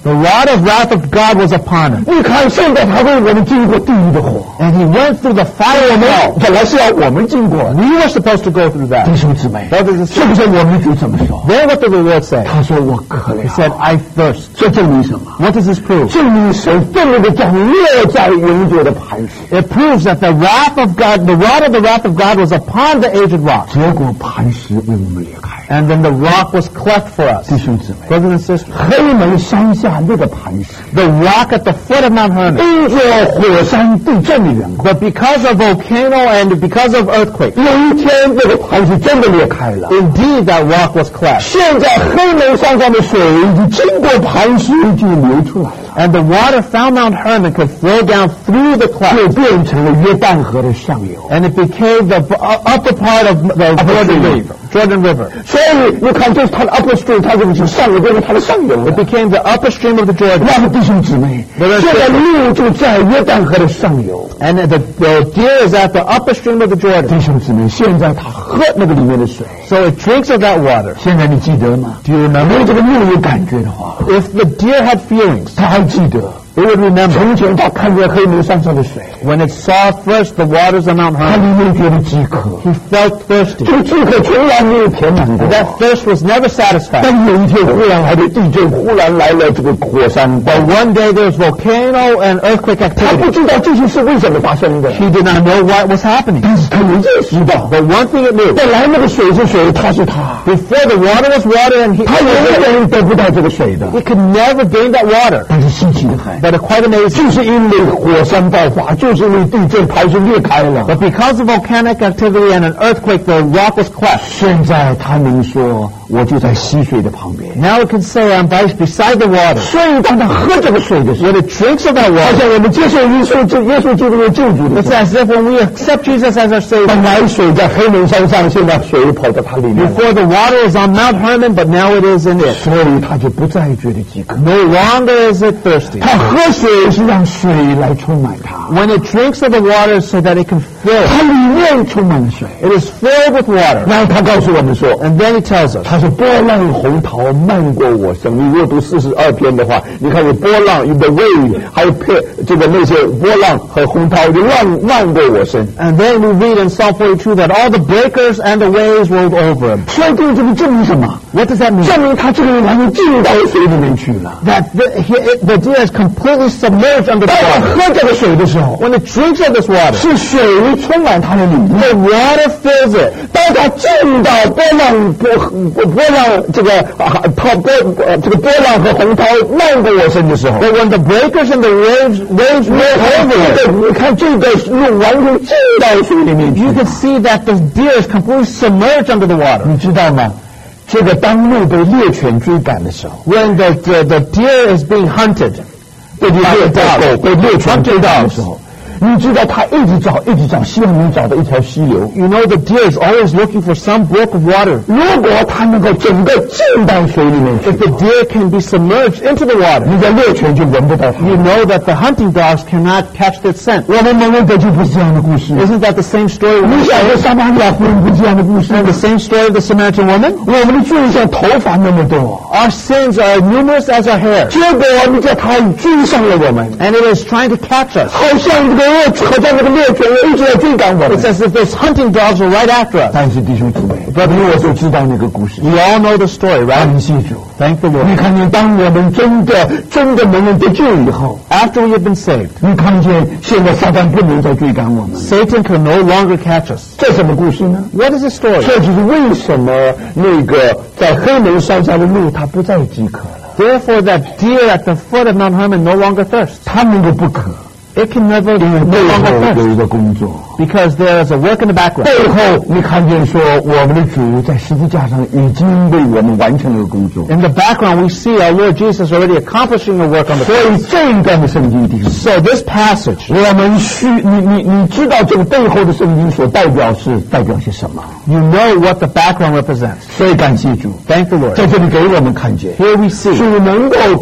The rod of wrath of God was upon him. 你看，现在他为我们经过地狱的火， And he went through the fire of hell. 本来是要我们经过的。 We were supposed to go through that. 弟兄姊妹， Brothers and 是不是我们主这么说？ Then what did the Lord say? 他说我渴了。 He said, I thirst. 这证明什么？ What does this prove? 证明神愤怒的降落在永久的磐石。 It proves that the wrath of God, the rod of the wrath of God was upon the aged rock. 结果磐石为我们裂开。 And then the rock was cleft for us. 弟兄姊妹， Brothers and sisters, 黑门山下那个磐石， the rock at the foot of Mount Hermon. 因着火山地震的缘故， But because of volcano and because of earthquake, 有一天那个磐石真的裂开了。 indeed that rock was cleft. 现在黑门山上的水已经经过磐石就流出来了， And the water found Mount Hermon could flow down through the 就 cleft. 变成了约旦河的上游。 And it became the uh, upper part of the Jordan River. Jordan River. 所以你看，这是它的 upper stream， 它就是上游变成它的上游了 It。became the upper stream of the Jordan. 那么弟兄姊妹，现在路就在约旦河的上游。 And the, the deer is at the upper stream of the Jordan. 弟兄姊妹，现在他喝那个里面的水， So it drinks of that water. 现在你记得吗？ Do you 没 remember? 有这个路有感觉的话， If the deer had feelings, 他还记得 it would remember. 从前他看见黑门山上的水， When it saw first the waters of Mount 他 Hermon, 里面觉得饥渴， he felt thirsty. 这个饥渴从来没有填满过。 That thirst was never satisfied. 但有一天忽然来的地震，忽然来了这个火山， But one day there was volcano and earthquake 他不 activity. 知道这些是为什么发生的， He did not know what was happening. 但是他有认识到， But one thing it knew, 本来那个水是水，他是他， before the water was water and he, 他永远得不到这个水的。 he could never gain that water. 但是稀奇的很， But it quite amazing. 就是因为火山爆发，就是因为地震，磐石裂开了。 But because of volcanic activity and an earthquake, the rock was cleft. 现在他能说，我就在溪水的旁边。 Now it can say, I'm by, beside the water. 所以当他喝这个水的时候， When it drinks of that 好 water, 像我们接受耶稣这耶稣基督的救主的 it's 时候， as if when we accept Jesus as our Savior, 本来水在黑门山上，现在水跑到他里面了， before the water is on Mount Hermon, but now it is in it. 所以他就不再觉得饥渴。 No longer is it thirsty. 他喝水是让水来充满他， When it drinks of the water so that it can fill, 他里面充满了水。 it is filled with water. 然后他告诉我们说， And then he tells us, 他说波浪洪涛漫过我身。你如果读四十二篇的话，你看有波浪，有 the wave， 还有片这个那些波浪和洪涛就浪漫过我身。 and then we read in Psalm forty-two that all the breakers and the waves rolled over him. 所以这个这个证明什么？ What does that mean? 证明他这个人然后进到水里面去了。 That the, he, it, the deer is completely submerged under the 当他 water. 喝这个水的时候， When it drinks of this water, 是水充满他的里面。 the water fills it. 当他进到波浪波波浪这个啊涛波呃这个波浪和洪涛漫过我身的时候， But when the breakers and the waves waves roll over it, 你看这个路完全进到水里面去 you。can see that the deer is completely submerged under the water. 你知道吗？这个当鹿被猎犬追赶的时候， When the, the, the deer is being hunted, 被猎狗被猎犬追赶的时候，你知道他一直找，一直找，希望能找到一条溪流。 you know the deer is always looking for some brook of water. 如果他能够整个进到水里面去 If the deer can be submerged into the water, 你的猎犬就闻不到它。 you know that the hunting dogs cannot catch its scent. 我们蒙恩得救不是这样的故事。 Isn't that the same story? 你晓得撒玛利亚妇人不是这样的故事 And the same story of the Samaritan woman? 我们的罪像头发那么多， Our sins are numerous as our hair, 结果你在他追上了我们， and it is trying to catch us. 好像这个恶，好像这个猎犬一直在追赶我 It's 们。 as if those hunting dogs are right after us. 但是弟兄姊妹，因为我就知道那个故事。 We all know the story, 感 right? 谢主， Thank the 你 Lord. 看见当我们真的真的蒙恩得救以后， After we have been saved, 你看见现在撒旦不能再追赶我们， Satan can no longer catch us. 这什么故事呢？ What is the story? 这就是为什么那个在黑门山上的鹿，它不再饥渴了， Therefore, that deer at the foot of Mount Hermon no longer thirsts. 它能够不渴， It can never 因为 no 背 longer 后有 thirst 一个工作。 because there is a work in the background. 背后你看见说，我们的主在十字架上已经为我们完成了工作。 In the background, we see our Lord Jesus already accomplishing the work on the 所 cross. 以这一段的圣经弟兄， So this passage, 我们需你你你知道这个背后的圣经所代表是代表些什么？ you know what the background represents. 所以感谢主， Thank the 在 Lord. 这里给我们看见， Here we see 主能够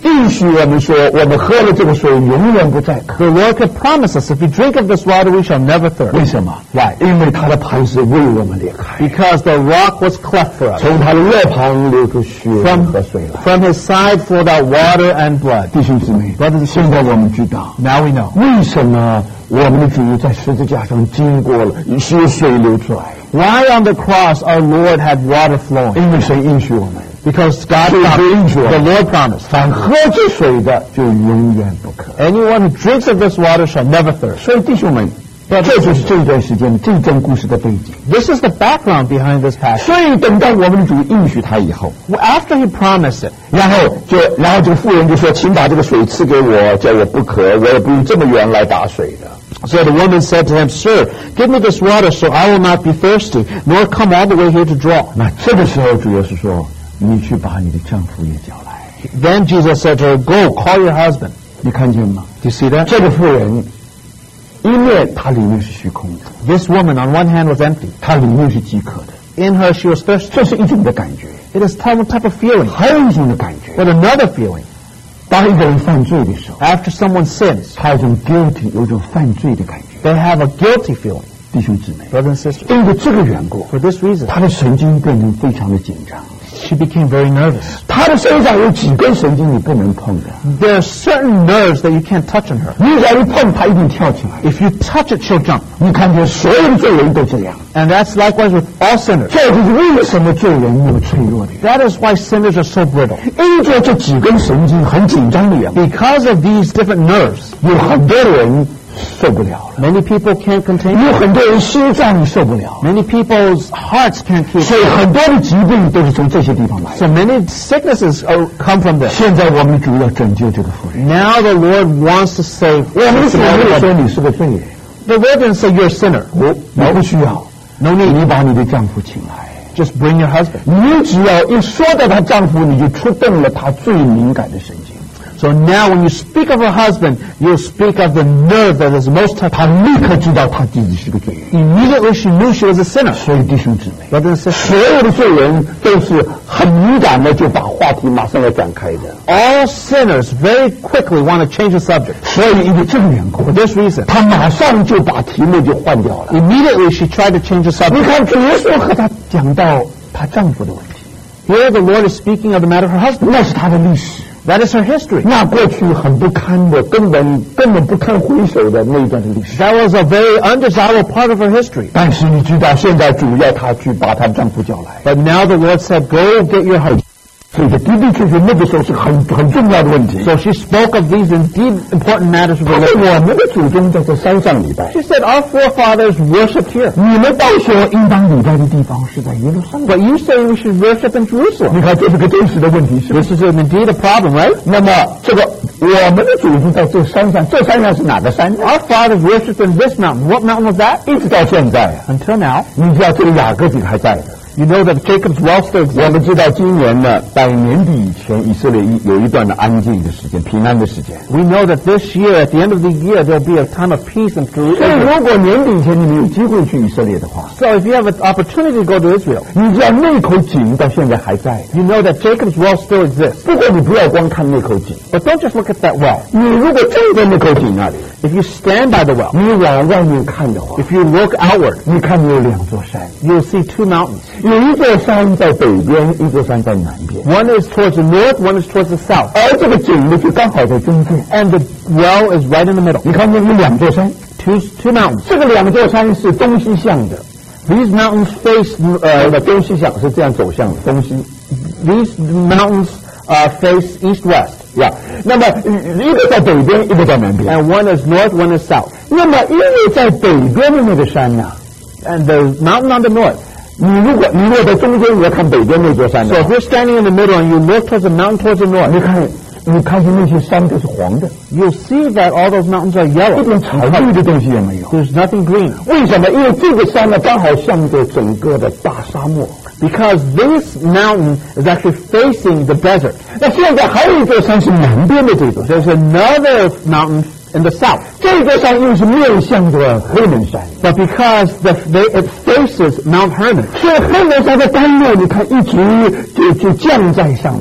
应许我们说，我们喝了这个水永远不再渴。 The Lord could promise us, if we drink of this water, we shall never thirst. 为什么？ Why? 因为他的磐石为我们裂开， Because the rock was cleft for us. 从他的肋旁流出血和水来。 From his side flowed out water and blood. 弟兄姊妹，现在我们知道， Now we know. 为什么我们的主在十字架上经过了，血水流出来？ Why on the cross our Lord had water flowing? 因为神应许我们， Because God 是 promised, 应许我 the 们， Lord promised. 凡喝这水的就永远不渴。 Anyone who drinks of this water shall never thirst. 所以弟兄们，这就是这段时间这段故事的背景。 This is the background behind this passage. 所以等到我们的主应许他以后， After he promised it, 然后就然后这个妇人就说：“请把这个水赐给我，叫我不渴，我也不用这么远来打水的。” so the woman said to him, Sir, give me this water so I will not be thirsty, nor come all the way here to draw. 那这个时候主要是说：“你去把你的丈夫也叫来。” Then Jesus said to her, Go, call your husband. 你看见吗？ Do you see that? 这个妇人，一面她里面是虚空的， This woman on one hand was empty. 她里面是饥渴的， In her she was thirsty. 这是一种的感觉。 It is one type of feeling. 还有一种的感觉， But another feeling, 当一个人犯罪的时候， after someone sins, 他有一种 guilty， 有一种犯罪的感觉。 they have a guilty feeling. 弟兄姊妹， Brothers and sisters, 因为这个缘故， for this reason, 他的神经变成非常的紧张。 she became very nervous. 他的身上有几根神经你不能碰的， There are certain nerves that you can't touch on her. 你只要一碰，他一定跳起来。 If you touch it, she'll jump. 你看见所有的罪人都这样， And that's likewise with all sinners. 这就是为什么罪人那么脆弱的原 That is why sinners are so brittle. 因。因着这几根神经很紧张的缘故， Because of these different nerves, 有很多人受不了了， many people can't contain 有 it. 很多人心脏受不了， Many people's hearts can't keep 所以 it. 很多的疾病都是从这些地方来的。 So many sicknesses are, come from this. 现在我们主要拯救这个妇人， Now the Lord wants to save. 我们主没有说你是个罪人， The Lord didn't say you're a sinner. 我你不需要， No need. 你把你的丈夫请来。 Just bring your husband. 你只要一说到她丈夫，你就触动了她最敏感的神经。 So now when you speak of her husband, you speak of the nerve that is most touched. 她立刻知道她自己是个罪人。 Immediately she knew she was a sinner. 所以弟兄姊妹， Brothers and sisters, 所有的罪人都是很敏感的，就把话题马上要展开的。 all sinners very quickly want to change the subject. 所以因为这个缘故， For this reason, 他马上就把题目就换掉了。 immediately she tried to change the 你 subject. 看主耶稣和她讲到她丈夫的问题， Here the Lord is speaking of the matter of her husband. 那是她的历史。 That is her history. 那过去很不堪的，根本根本不堪回首的那一段的历史。 That was a very undesirable part of her history. 但是你知道，现在主要她去把她丈夫叫来， But now the Lord said, Go get your husband. 所以这的的确确那个时候是很很重要的问题。 So she spoke of these indeed important matters of 她 her 说 life. 我们的祖宗在这山上礼拜， She said, Our forefathers worshipped here. 你们倒说应当礼拜的地方是在耶路撒冷。 But you say we should worship in Jerusalem. 你看，这是个真实的问题，是不是？ This is indeed a problem, right? 那么这个我们的祖宗在这山上，这山上是哪个山呢？ Our fathers worshipped in this mountain. What mountain was that? 一直到现在啊， Until now. 你知道这个雅各这个还在的。 You know that Jacob's well still 我 exists. 们知道今年呢，在年底以前，以色列一有一段的安静的时间，平安的时间。 We know that this year, at the end of the year, there'll be a time of peace and 所以 Jerusalem. 如果年底以前你们有机会去以色列的话， So if you have an opportunity to go to Israel, 你知道那口井到现在还在的。 you know that Jacob's well still exists. 不过你不要光看那口井， But don't just look at that well. 你如果站在那口井那里， If you stand by the well, 你往外面看的话， if you look outward, 你看有两座山， you'll see two mountains. 有一座山在北边，一座山在南边， One is towards the north, one is towards the south. 而这个井呢就刚好在中间。 And the well is right in the middle. 你看见有两座山， Two, two mountains. 这个两座山是东西向的， These mountains face, 呃， uh, 那东西向是这样走向的，东西 these mountains uh, face east-west. 呀。那么呃一个在北边，一个在南边。 And one is north, one is south. 那么因为在北边的那个山呐、 And the mountain on the north. 你如果你如果在中间，你要看北边那座山 So 的 if，you're standing in the middle and you look towards the mountain towards the 你 north, 看你看见那些山都是黄的， you'll see that all those mountains are 一 yellow. 点草绿的东西也没有。 There's nothing green. 为什么？因为这个山呢，刚好向着整个的大沙漠。 Because this mountain is actually facing the desert. 那现在还有一座山是南边的这座山， There's another mountain in the south. 这座山又是面向着黑门山。 But because the, they, it faces Mount Hermon, 所以黑门山的甘露，你看一直就就降在上面。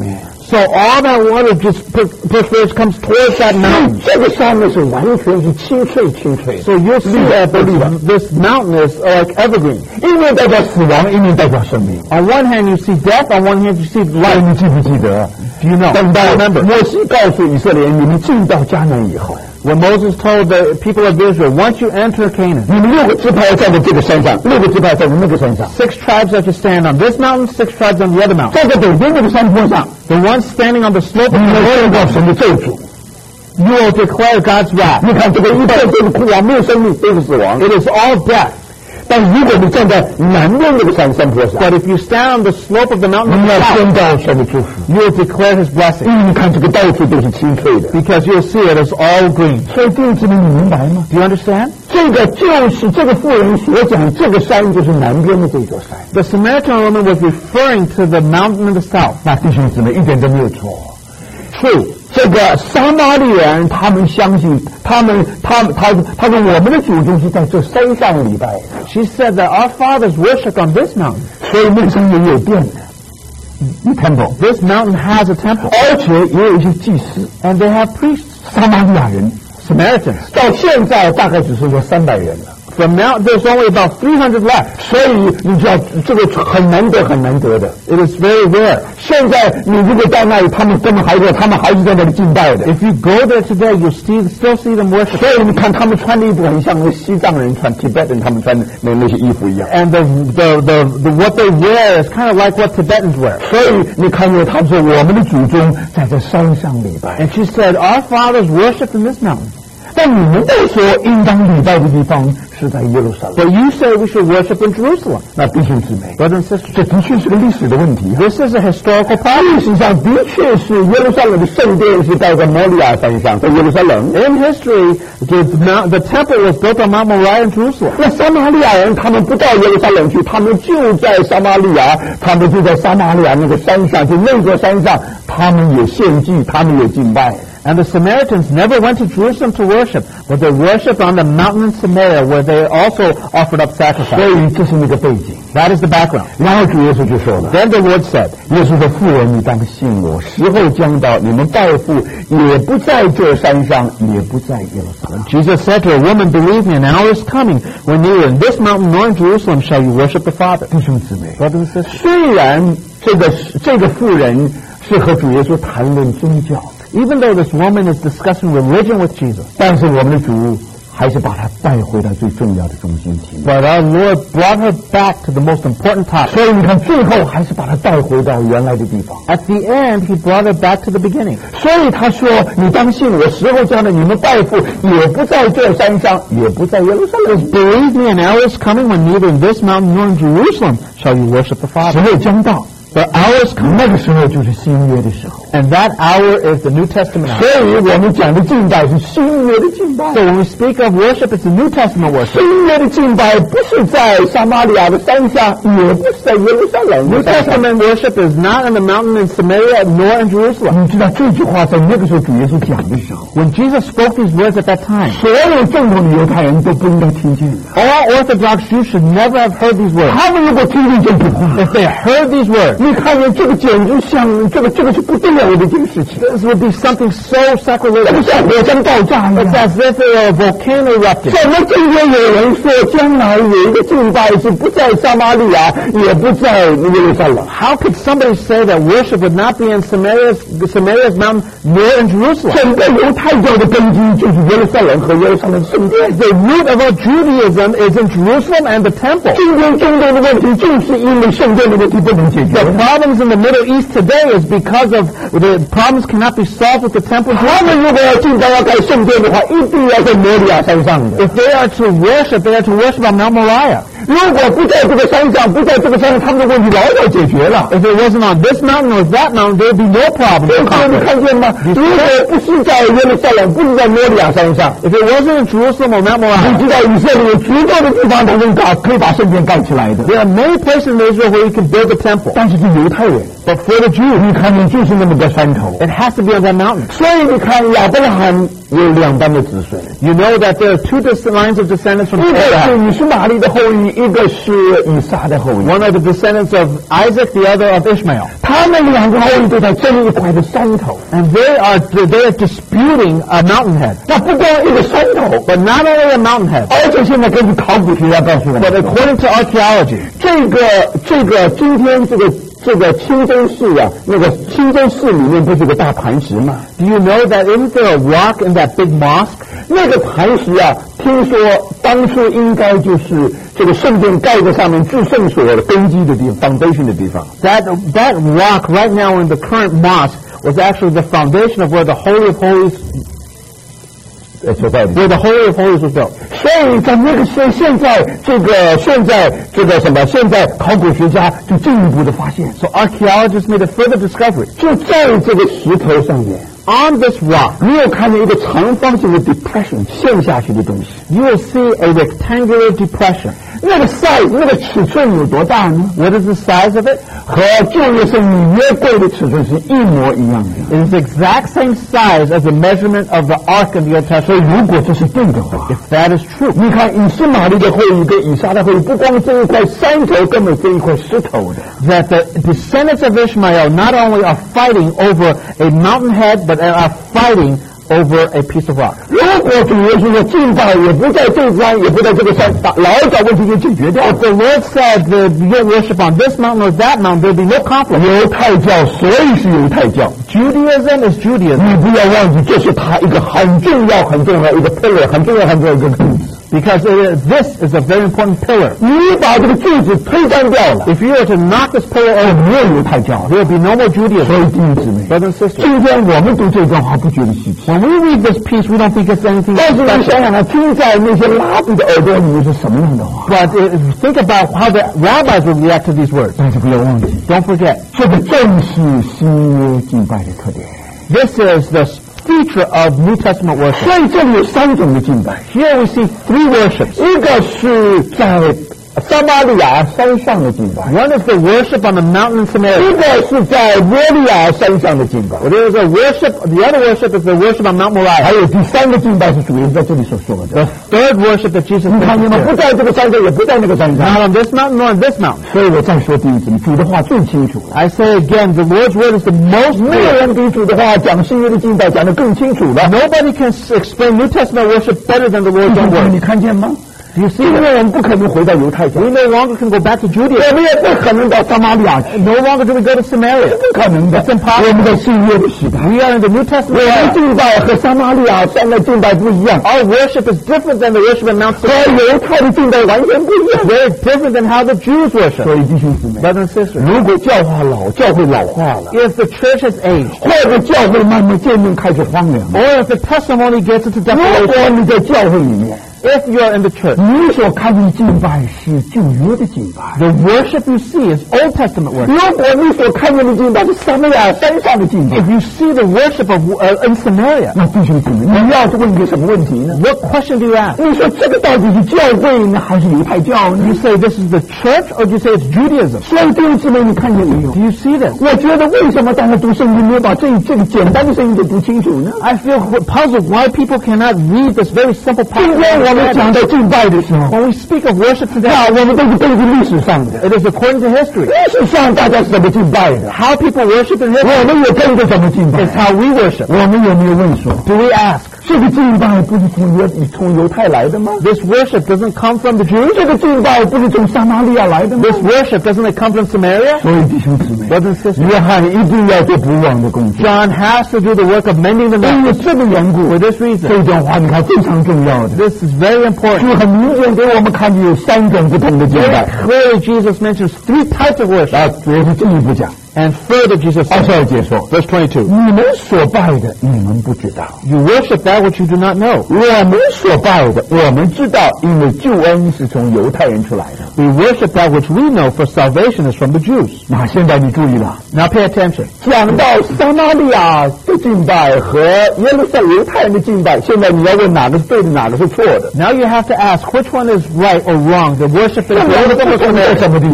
So all that water just perspires comes towards that mountain. 这个山呢是完全是清脆清脆的。 So you'll see that this, this mountain is like evergreen. 一面代表死亡，一面代表生命。 On one hand you see death, on one hand you see life. 你记不记得 Do you know? 等到 Remember. 摩西告诉以色列人，你们进到迦南以后， When Moses told the people of Israel, once you enter Canaan, 你们六个支派要站在这个山上，六个支派站在那个山上。 six tribes are to stand on this mountain, six tribes on the other mountain. 站在北边这个山坡上， The ones standing on the slope of 你 the 们宣 northern 告 mountain, 神的咒诅。 you will declare God's wrath. 你看这个一代都是哭啊，没有生命，都是死亡。 It is all death. 但如果你站在南边这个山山坡上， But if you stand on the slope of the mountain 你 of 要 the 宣 south, 告神的祝福。 you will declare His blessing. 因为你看这个到处都是清脆的， Because you'll see it is all green. 所以弟兄姊妹，你明白吗？ Do you understand? 这个就是这个妇人所讲，这个山就是南边的这座山。 The Samaritan woman was referring to the mountain in the south. 那弟兄姊妹一点都没有错。True，这个撒玛利亚人他们相信，他们他他他说我们的祖宗是在这山上礼拜的， She said that our fathers worshipped on this mountain. 所以那山也有殿的，一 temple， This mountain has a temple. 而且也有一些祭司， And they have priests, 撒玛利亚人 Samaritans. 到现在大概只剩下三百人了。 From now, there's only about three hundred left. 所以你知道这个很难得很难得的。 It is very rare. 现在你如果到那里，他们根本还在，他们还是在那里敬拜的。 If you go there today, you'll still, still see them worship. 所以你看他们穿的衣服很像那个西藏人穿 Tibetan 他们穿的那那些衣服一样。 And the, the, the, the, what they wear is kind of like what Tibetans wear. 所以你看见他说我们的祖宗在这山上礼拜。 And she said, our fathers worshipped in this mountain. 但你们都说应当礼拜的地方是在耶路撒冷。 But you say we should worship in Jerusalem. 那弟兄姊妹， Brothers and sisters, 这的确是个历史的问题。 this is a historical problem. 历史上的确是耶路撒冷的圣殿是在这摩利亚山上，在耶路撒冷。 In history, the, mount, the temple was built on Mount Moriah in Jerusalem. 那撒玛利亚人他们不到耶路撒冷去，他们就在撒玛利亚，他们就在撒玛利亚那个山上，就那座山上，他们也献祭，他们也敬拜。 And the Samaritans never went to Jerusalem to worship, but they worshipped on the mountain in Samaria, where they also offered up 所 sacrifice. 以这是那个背景。 That is the background. 然后主耶稣就说了， Then the Lord said, 耶稣说：“妇人，你当信我，时候将到，你们拜父也不在这山上，也不在耶路撒冷。” Jesus said to her, Woman, believe me, an hour is coming when neither in this mountain nor in Jerusalem shall you worship the Father. 弟兄姊妹， Brothers and sisters, 虽然这个这个妇人是和主耶稣谈论宗教， even though this woman is discussing religion with Jesus, 但是我们的主还是把她带回到最重要的中心题目。 but our Lord brought her back to the most important topic. 所以你看，最后还是把她带回到原来的地方。 At the end, he brought her back to the beginning. 所以他说：“你当信我，时候将来，你们拜父也不在这山上，也不在耶路撒冷。 Believe me, an hour is coming when neither in this mountain nor in Jerusalem shall you worship the 时 Father. 候将到， The hour is coming, 那个时候就是新约的时候。 and that hour is the New Testament 所 hour. 以我们讲的敬拜是新约的敬拜。 So when we speak of worship, it's the New Testament worship. 新约的敬拜不是在撒玛利亚的山下，也不是在耶路撒冷 New 的山上。 Testament worship is not in the mountain in Samaria nor in Jerusalem. 你知道这句话在那个时候主耶稣讲的时候， When Jesus spoke these words at that time, 所有正统的犹太人都不应该听见的。 all Orthodox Jews should never have heard these words. 他们如果听见这句话， If they heard these words, 你看见这个简直像这个这个是不得了的一件事情， this would be something so 这个 sacrilegious. 像火山爆炸一 It's 样。 as if a volcano erupted. 怎么今天有人说将来有一个敬拜是不在撒玛利亚，也不在耶路撒冷？ How could somebody say that worship would not be in Samaria's, Samaria's mountain nor in Jerusalem? 整个犹太教的根基就是耶路撒冷和耶路撒冷圣殿。 The root of our Judaism is in Jerusalem and the temple. 今天中东的问题就是因为圣殿的问题不能解决。 The problems in the Middle East today is because of the problems cannot be solved with the temple. 他们如果要敬拜要盖圣殿的话，一定要在摩利亚山上的。 If they are to worship, they are to worship on Mount Moriah. 如果不在这个山上，不在这个山上，他们的问题早早解决了。 If it wasn't on this mountain or that mountain, there would be no problem. 所以 to 你 conquer. 看见吗？如果不是在耶路撒冷，不是在摩利亚山上， If it wasn't in Jerusalem or Mount 你 Moriah, 知道以色列有足够的地方能够搞，可以把圣殿盖起来的。 there are many places in Israel where you can build a temple. 但是是犹太人， But for the Jews, 你看见就是那么个山头， it has to be on that mountain. 所以你看亚伯拉罕有两班的子孙， You know that there are two dis- lines of descendants from 一个是 Abraham. 以实玛利的后裔，一个是以撒的后裔。 One are the descendants of Isaac, the other of Ishmael. 他们两个后裔都在争一块的山头， And they are they are disputing a mountainhead. 那不光一个山头， But not only a mountainhead, 而且现在根据考古学家告诉我 but 们， according to archaeology, 这个这个今天这个这个清真寺啊，那个清真寺里面不是有个大磐石吗？ do you know that isn't there a rock in that big mosque? 那个磐石啊，听说当初应该就是这个圣殿盖在上面至圣所的根基的地方 ，foundation 的地方。 That that rock right now in the current mosque was actually the foundation of where the Holy of Holies 呃，所在的。 where the Holy of Holies was built. 所以在那个时候，现在这个现在这个什么，现在考古学家就进一步的发现， So archaeologists made a further discovery. 就在这个石头上面， On this rock, 你有看见一个长方形的 depression 陷下去的东西。 you will see a rectangular depression. 那个 size 那个尺寸有多大呢？ What is the size of it? 和旧约圣女约柜的尺寸是一模一样的。 It is the exact same size as the measurement of the ark in the Old 所以 Testament. 如果这是对的话， If that is true, 你看以斯玛利的后裔跟以撒的后裔，不光这一块山头，根本这一块石头的。 that the descendants of Ishmael not only are fighting over a mountainhead, but are fighting over a piece of rock. 如果主耶稣的敬拜也不在这山，也不在这个山，老早问题就解决掉 If 了。 the Lord said that you don't worship on this mountain or that mountain, there will be no conflict. 犹太教所以是犹太教， Judaism is Judaism. 你不要忘记，这是他一个很重要、很重要一个 pillar， 很重要、很重要一个柱子。 Because it is, this is a very important pillar. 你把这个柱子推翻掉了， If you were to knock this pillar 就 over, 没有犹太教了。 there will be no more 所 Judaism. 以弟兄姊妹， Brothers and sisters, 今天我们读这段话不觉得稀奇， when we read this piece, we don't think it's anything 但是你 special. 想想看，听在那些拉比的耳朵里面是什么样的话？ But uh, think about how the rabbis would react to these words. 但是不要忘记， Don't forget, 这个正是新约敬拜的特点。 this is the feature of New Testament worship. 所以这里有三种的敬拜， Here we see three worships. 一个是在撒玛利亚山上的敬拜， One is the worship on the mountain in 一 Samaria. 个是在摩利亚山上的敬拜， There is a worship, the other worship is the worship on Mount 还 Moriah. 有第三个敬拜是主耶稣在这里所说的。 The third worship that Jesus 你看见吗？ did 不在这个山上，也不在那个山 not 上。 on this mountain nor on this mountain. 所以我再说第一次，主的话最清楚了。 I say again, the Lord's word is the most 没有 clear. 人比主的话讲新约的敬拜讲得更清楚了。 Nobody can s- explain New Testament worship better than the Lord's own 你 word. 看见吗？ Do you see 因 that? 为我们不可能回到犹太教， We no longer can go back to 我 Judaism. 们也不可能到撒玛利亚去， No longer do we go to Samaria. 不可能的。 It's impossible. 我们在新约的时代， We are in the New 我 Testament 们 era. 敬拜和撒玛利亚山的敬拜不一样， Our worship is different than the worship in Mount 和 Samaria. 犹太的敬拜完全不一样。 Very different than how the Jews worship. 所以弟兄姊妹， Brothers and sisters, 如果教化老，教会老化了， if the church has aged, 或者教会慢慢渐渐开始荒凉， or if the testimony gets into 如 desolation, 果你在教会里面， if you are in the church, 你所看见的敬拜是旧约的敬拜。 the worship you see is Old Testament worship. 如果你所看见的敬拜是撒玛利亚山上的敬拜， If you see the worship of uh, in Samaria, 那弟兄姊妹，你要是问一个什么问题呢？ what question do you ask? 你说这个到底是教会呢，还是犹太教呢 Do you？say this is the church, or do you say it's Judaism? 所以弟兄姊妹，你看见没有 Do？you see this? 我觉得为什么大家读圣经没有把这这个简单的圣经给读清楚呢？ I feel puzzled why people cannot read this very simple 今 passage. 天我们讲到敬拜的时候， When we speak of worship 那 today, 我们都是根据历史上的， it is according to history. 历史上大家是怎么敬拜的， How people worship in history 我们也跟着怎么敬拜 is。how we worship. 我们有没有问说， Do we ask, 这个敬拜不是从犹从犹太来的吗？ this worship doesn't come from the Jews? 这个敬拜不是从撒玛利亚来的吗？ This worship doesn't it come from Samaria? 所以弟兄姊妹， Brothers and sisters, 约翰一定要做补网的工作。 John has to do the work of mending the 因为 mess 这个缘故， for this reason. 这段话你看非常重要的， This is very important. 就很明显给我们看见有三种不同的敬 Very 拜。 clearly, Jesus mentions three types of worship. 啊，主要是进一步讲， And further, Jesus 二 says, 十二节说， verse twenty-two, 你们所拜的，你们不知道； you worship that which you do not know. 我们所拜的，我们知道，因为救恩是从犹太人出来的。 We worship that which we know, for salvation is from the Jews. 那现在你注意了， Now pay attention. 讲到撒玛利亚的敬拜和耶路撒犹太人的敬拜，现在你要问哪个是对的，哪个是错的？ Now you have to ask which one is right or wrong, the worship 这 that 两个 is 不同在什么地方？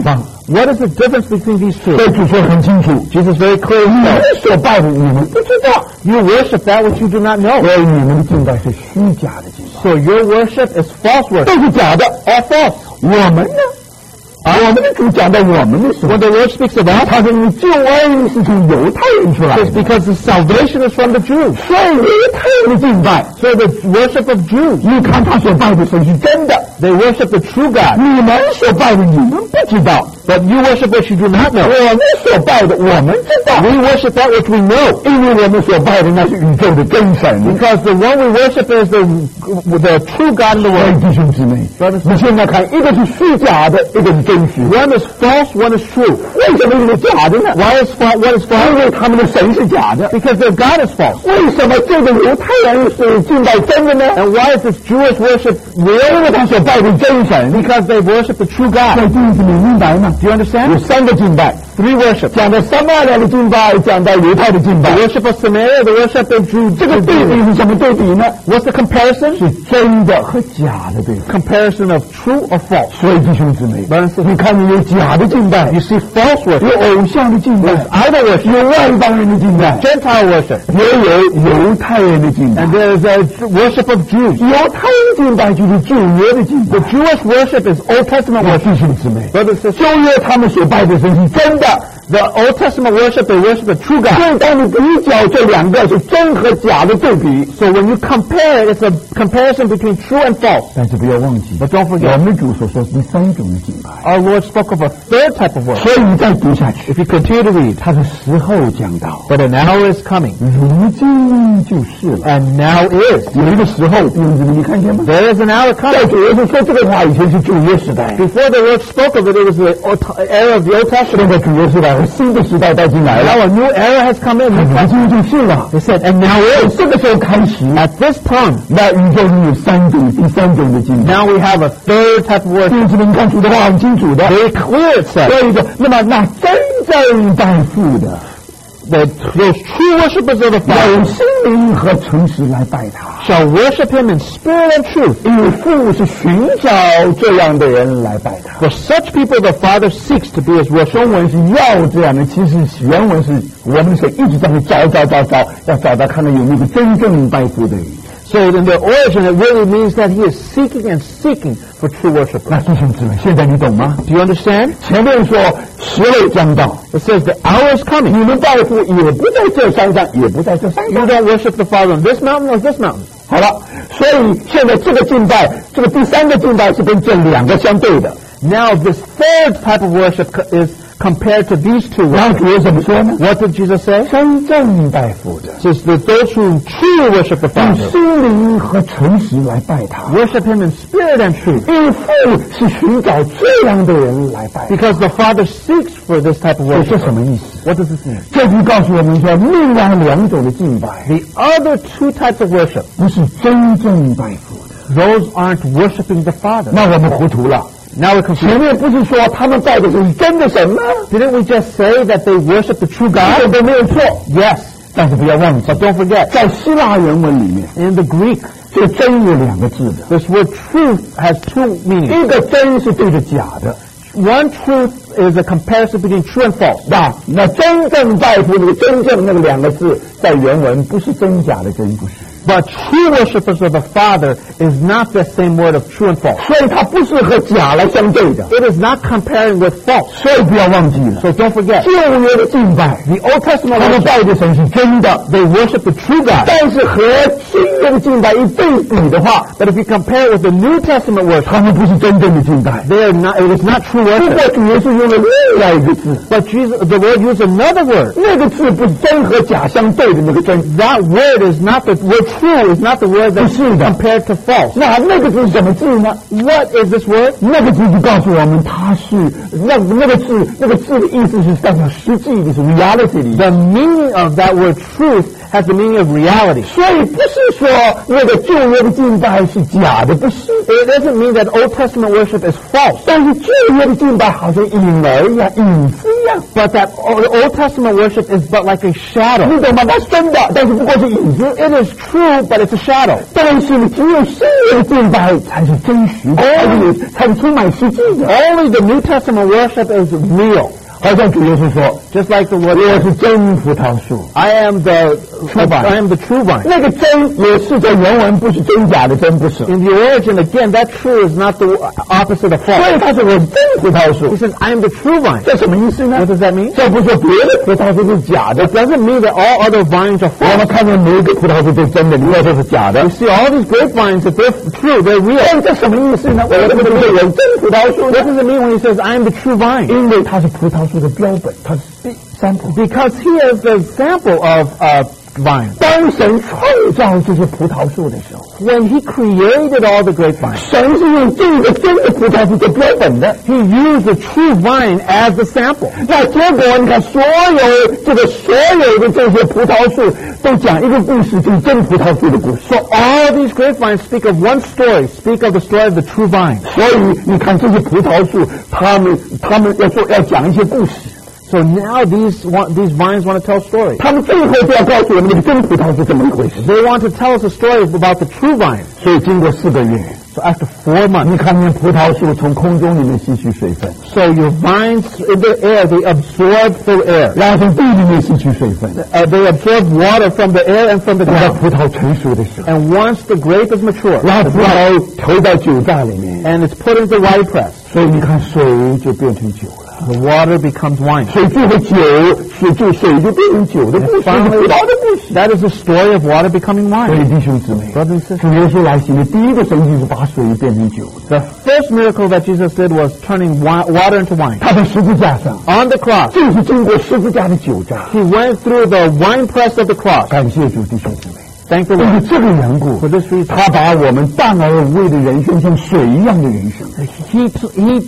What is the difference between these two? 所以主说很清楚， Jesus very clearly 你们 said, 所拜的你们不知道， you worship that which you do not know. 所以你们的敬拜是虚假的敬拜， So your worship is false 都 worship. 是假的。 All false. 我们呢？我们的主讲到我们的时候 When，the Lord speaks of us, 他说你救恩是从犹太人出来 it's 的， because the salvation is from the Jews. 所以犹太人的敬拜， So the worship of Jews, 你看他所拜的神是真的， they worship the true God. 你们所拜的你们不知道， But you worship what you do not know. 我们所拜的我们知道， We worship that which we know. 因为我们所拜的那是宇宙的真神。 Because the one we worship is the, the true God in the 所以 world. 弟兄姊妹，你现在看，一个是虚假的，一个是真实。 One is false, one is true. 为什么是假的呢？ Why is false? What is 因 false? 为他们的神是假的。 Because their God is false. 为什么这个犹太人是敬拜真的呢？ And why is this Jewish worship 因 real? 为他所拜的真神。 Because they worship the true 所以 God. 弟兄姊妹明白吗？ Do you 有 understand? 三个敬拜， Three worship. 讲到撒玛利亚的敬拜，讲到犹太的敬 The 拜。 worship of Samaria, the worship of Jews. 这个对比是什么对比呢？ What's the comparison? 是真的和假的对比。 Comparison of true or false. 所以弟兄姊妹，你看你有假的敬拜， You see false 有 worship, 偶像的敬拜， idol worship, 有外邦人的敬拜， Gentile worship, 也有犹太人的敬拜。 and there is a worship of Jews. 犹太人敬拜就是旧约的敬拜 The。Jewish worship is Old Testament 我 worship. 弟兄姊妹， Brothers and sisters, 旧约他们所拜的神是真的。 the Old Testament worship, they worship the true 所 God. 以当你比较这两个是真和假的对比， So when you compare it, it's a comparison between true and false. 但是不要忘记， But don't 我 forget, 们主所说第三种的敬拜。 our Lord spoke of a third type of worship. 所以你再读下去， If you continue to read, 他的时候讲到， but an hour is coming, 如今就是了。 and now is. 有一个时候，弟兄姊妹，你看见吗？ There is an hour 在 coming. 主耶稣说这个话以前是旧约时代， Before the Lord spoke of it, it was the old- era of the Old 现 Testament. 在主耶稣来，新的时代带进来 Now 了， a new era has come in. 如今就是了。 He said, and now 从 is. 这个时候开始， At this time, 那宇宙里有三种，第三种的敬拜。 now we have a third type of 弟 worship. 兄姊妹，你看主的话很清楚的。 Very clear it says. 所以说，那么那真正拜父的， that those true worshippers of the 要 Father 用心灵和诚实来拜他， shall worship him in spirit and truth. 因为父是寻找这样的人来拜他。 For such people the Father seeks to be his 中 worshipper. 文是要这样的，其实原文是我们是一直在那找找找找，要找到看到有那个真正拜父的人。 So in the origin it really means that he is seeking and seeking for true worshippers. 那弟兄姊妹，现在你懂吗？ Do you understand? 前面说时候将到， It says the hour is coming. 你们拜父也不在这山上，也不在这山 You 上。 don't worship the Father on this mountain or this mountain. 好了，所以现在这个敬拜，这个第三个敬拜是跟这两个相对的。 Now this third type of worship co- is compared to these two 然后 worship. 主耶稣怎么说呢？ What did Jesus say? 真正拜父的， It says that those who truly worship the 用 Father 心灵和诚实来拜他， worship him in spirit and truth. 因为父是寻找这样的人来拜他。 Because the Father seeks for this type of 这是 worship. 什么意思？ What does this mean? 这就告诉我们说，另外两种的敬拜 The other two types of worship, 不是真正拜父的， those aren't worshiping the Father. 那我们糊涂了。 Now we're confused. 前面不是说他们拜的是真的神吗？ Didn't we just say that they worship the true 这 God? 都没有错。 Yes. 但是不要忘记， But don't forget, 在希腊原文里面， in the Greek, 这个真有两个字的， this word truth has two meanings. 一个真是对着假的。 One truth is a comparison between true and false. 那那真正拜父那个真正那个两个字，在原文不是真假的真，不是。 But true worshippers of the Father is not the same word of true and false. 所以它不是和假来相对的。 It is not comparing with false. 所以不要忘记了， So don't forget, 旧约的敬拜， the Old Testament 他们 worship, 拜的神是真的， they worship the true God. 但是和新约的敬拜一对比的话， But if you compare it with the New Testament worship, 他们不是真正的敬拜。 they are not, it is not true 不 worship. 过主耶稣用了另外一个字， But Jesus, the Lord used another word. 那个字不是真和假相对的那个真， That word is not the word true, is not the word that's 不是的。 compared to false. 那那个字是什么字呢？ What is this word? 那个字就告诉我们，它是那那个字，那个字的意思是代表实际的，是 reality 的意思。 The meaning of that word truth has the meaning of reality. 所以不是说那个旧约的敬拜是假的，不是。 It doesn't mean that Old Testament worship is false. 但是旧约的敬拜好像影儿一样、影子一样。 But that Old Testament worship is but like a shadow. 你懂吗？它是真的，但是不过是影子。 It is true, but it's a shadow. 但是只有新约的敬拜才是真实的，才是才是充满实际的。 Only the New Testament worship is real. 好像主耶稣说 Just like the word, 我是真葡萄树。 I am the true vine. I am the true vine. 那个真也是在原文，不是真假的真，不是。 In the origin, again, that true is not the opposite of 所 false. 以他是我真葡萄树。 He says, I am the true vine. 这什么意思呢？ What does that mean? 这不说别的葡萄树是假的， It doesn't mean that all other vines are 我们 false. 看见每一个葡萄树都真的，你要说是假的。 You see all these grapevines, that they're true, they're real. 但这什么意思呢？我怎么会有真葡萄树 What 呢？ does it mean when he says, I am the true vine? 因为它是葡萄树的标本，它是sample。 Because he is the example of uh, vine. 当神创造这些葡萄树的时候， When he created all the grapevines, 神是用这个真的葡萄树做标本的。 he used the true vine as the sample. 那结果你看，所有这个所有的这些葡萄树都讲一个故事，就是真葡萄树的故事。 So all these grapevines speak of one story, speak of the story of the true vine. 所以你看这些葡萄树，他们他们要做要讲一些故事。 So now these one, these vines want to tell stories. 他们最后就要告诉我们，那个真葡萄是怎么一回事。 They want to tell us a story about the true vine. 所以经过四个月， So after four months, 你看见葡萄树从空中里面吸取水分， so your vines in the air, they absorb the air. 然后从地里面吸取水分， Uh, they absorb water from the air and from the 等到 ground. 葡萄成熟的时候， And once the grape is mature, 然后葡萄投到酒榨里面， and it's put into wine press, 所以你看水就变成酒了。 the water becomes wine. 水最后酒，水就水就变成酒的故事，是葡萄的故事。 That is the story of water becoming 所以 wine. 弟兄姊妹， Brothers and sisters, 主耶稣来行的第一个神迹是把水变成酒。 the first miracle that Jesus did was turning wi- water into wine. 他在十字架上， On the cross, 就是经过十字架的酒榨。 he went through the wine press of the cross. 感谢主，弟兄姊妹。 Thank the 因为 Lord. 这个缘故， For this reason, 他把我们淡而无味的人生像水一样的人生， he, he,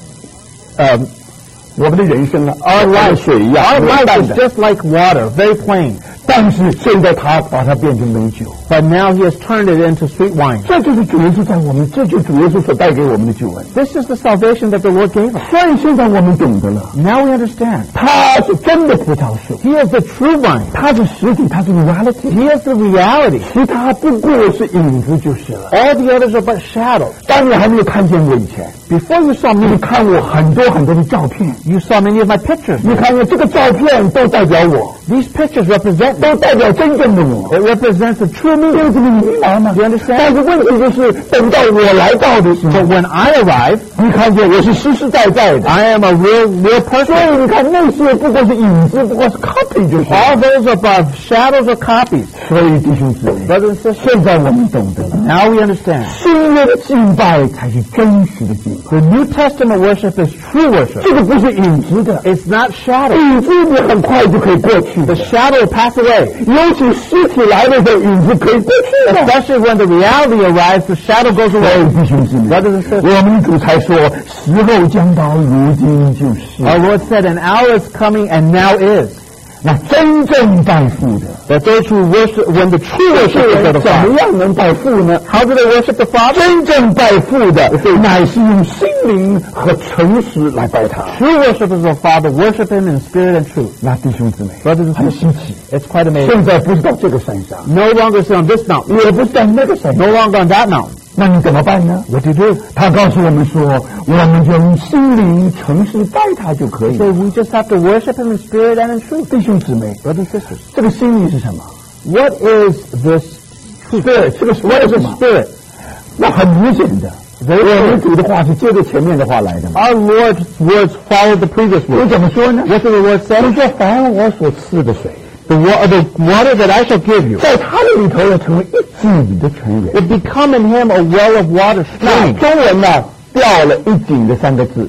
um, 我们的人生啊， our 像 life, 水一样 our 淡 life is 的。 just like water, very plain. 但是现在他把它变成美酒， But now he has turned it into sweet wine. 这就是主耶稣在我们，这就是主耶稣所带给我们的救恩。 This is the salvation that the Lord gave us. 所以现在我们懂得了， Now we understand. 他是真的葡萄树， He is the true vine. 他是实体，他是 reality， He is the reality. 其他不过是影子就是了。 All the others are but shadows. 当你还没有看见我以前， Before you saw 你 me, 看我很多很多的照片， you saw many of my pictures. 你看见这个照片都代表我， These pictures represent me. 都代表真正的我。 It represents the true 因 me. 为这个明白吗？ You understand? 但是问题就是，等到我来到的时候 But，when I arrive, 你看见我是实实在在的。 I am a real, real 所 person. 以你看那些不过是影子，不过是 copy 就是。 All those are but shadows or copies. 所以弟兄姊妹， Brothers and sisters, 现在我们懂得了， now we understand. 新约的敬拜才是真实的敬拜， The New Testament worship is true worship. 这个不是影子的。 It's not shadow. 影子你很快就可以过去 The 的， shadow will pass away. 尤其实体来的时候，影子可以过去的。 Especially when the reality arrives, the shadow goes 所 away. 以弟兄姊妹， Brothers and sisters, 我们主才说，时候将到，如今就是。 our Lord said, an hour is coming and now is. 那真正拜父的， That those who worship, when the true 这 worship 些 is 人 of the 怎么 Father. 样能拜父呢？ How do they worship the Father? 真正拜父的，乃是用心灵和诚实来拜他。 True worship is the Father. Worship Him in spirit and truth. 那弟兄姊妹， Brothers and 很 sisters, 稀奇。 it's quite amazing. 现在不是到这个山上， No longer is on this mountain. 也不是在那个山 No 上， longer on that mountain. 那你怎么办呢？ What do you do? 他告诉我们说，我们就用心灵诚实拜他就可以 So 了。 we just have to worship Him in spirit and in truth. 弟兄姊妹， Brothers and sisters, 这个心灵是什么 what is this ？Spirit，这个 What spirit is 是什 a 么？ spirit? 那很明显的，我们主的话是接着前面的话来的嘛。 Our Lord's words follow the previous 我 words. 怎么说呢？ What did the Lord 他 say? 说：“凡我所赐的水， The, wa- the water that I shall give you, 在他的里头要成为一井的泉源。” it become in Him a well of water 那 stream. 中文呢掉了一井的三个字，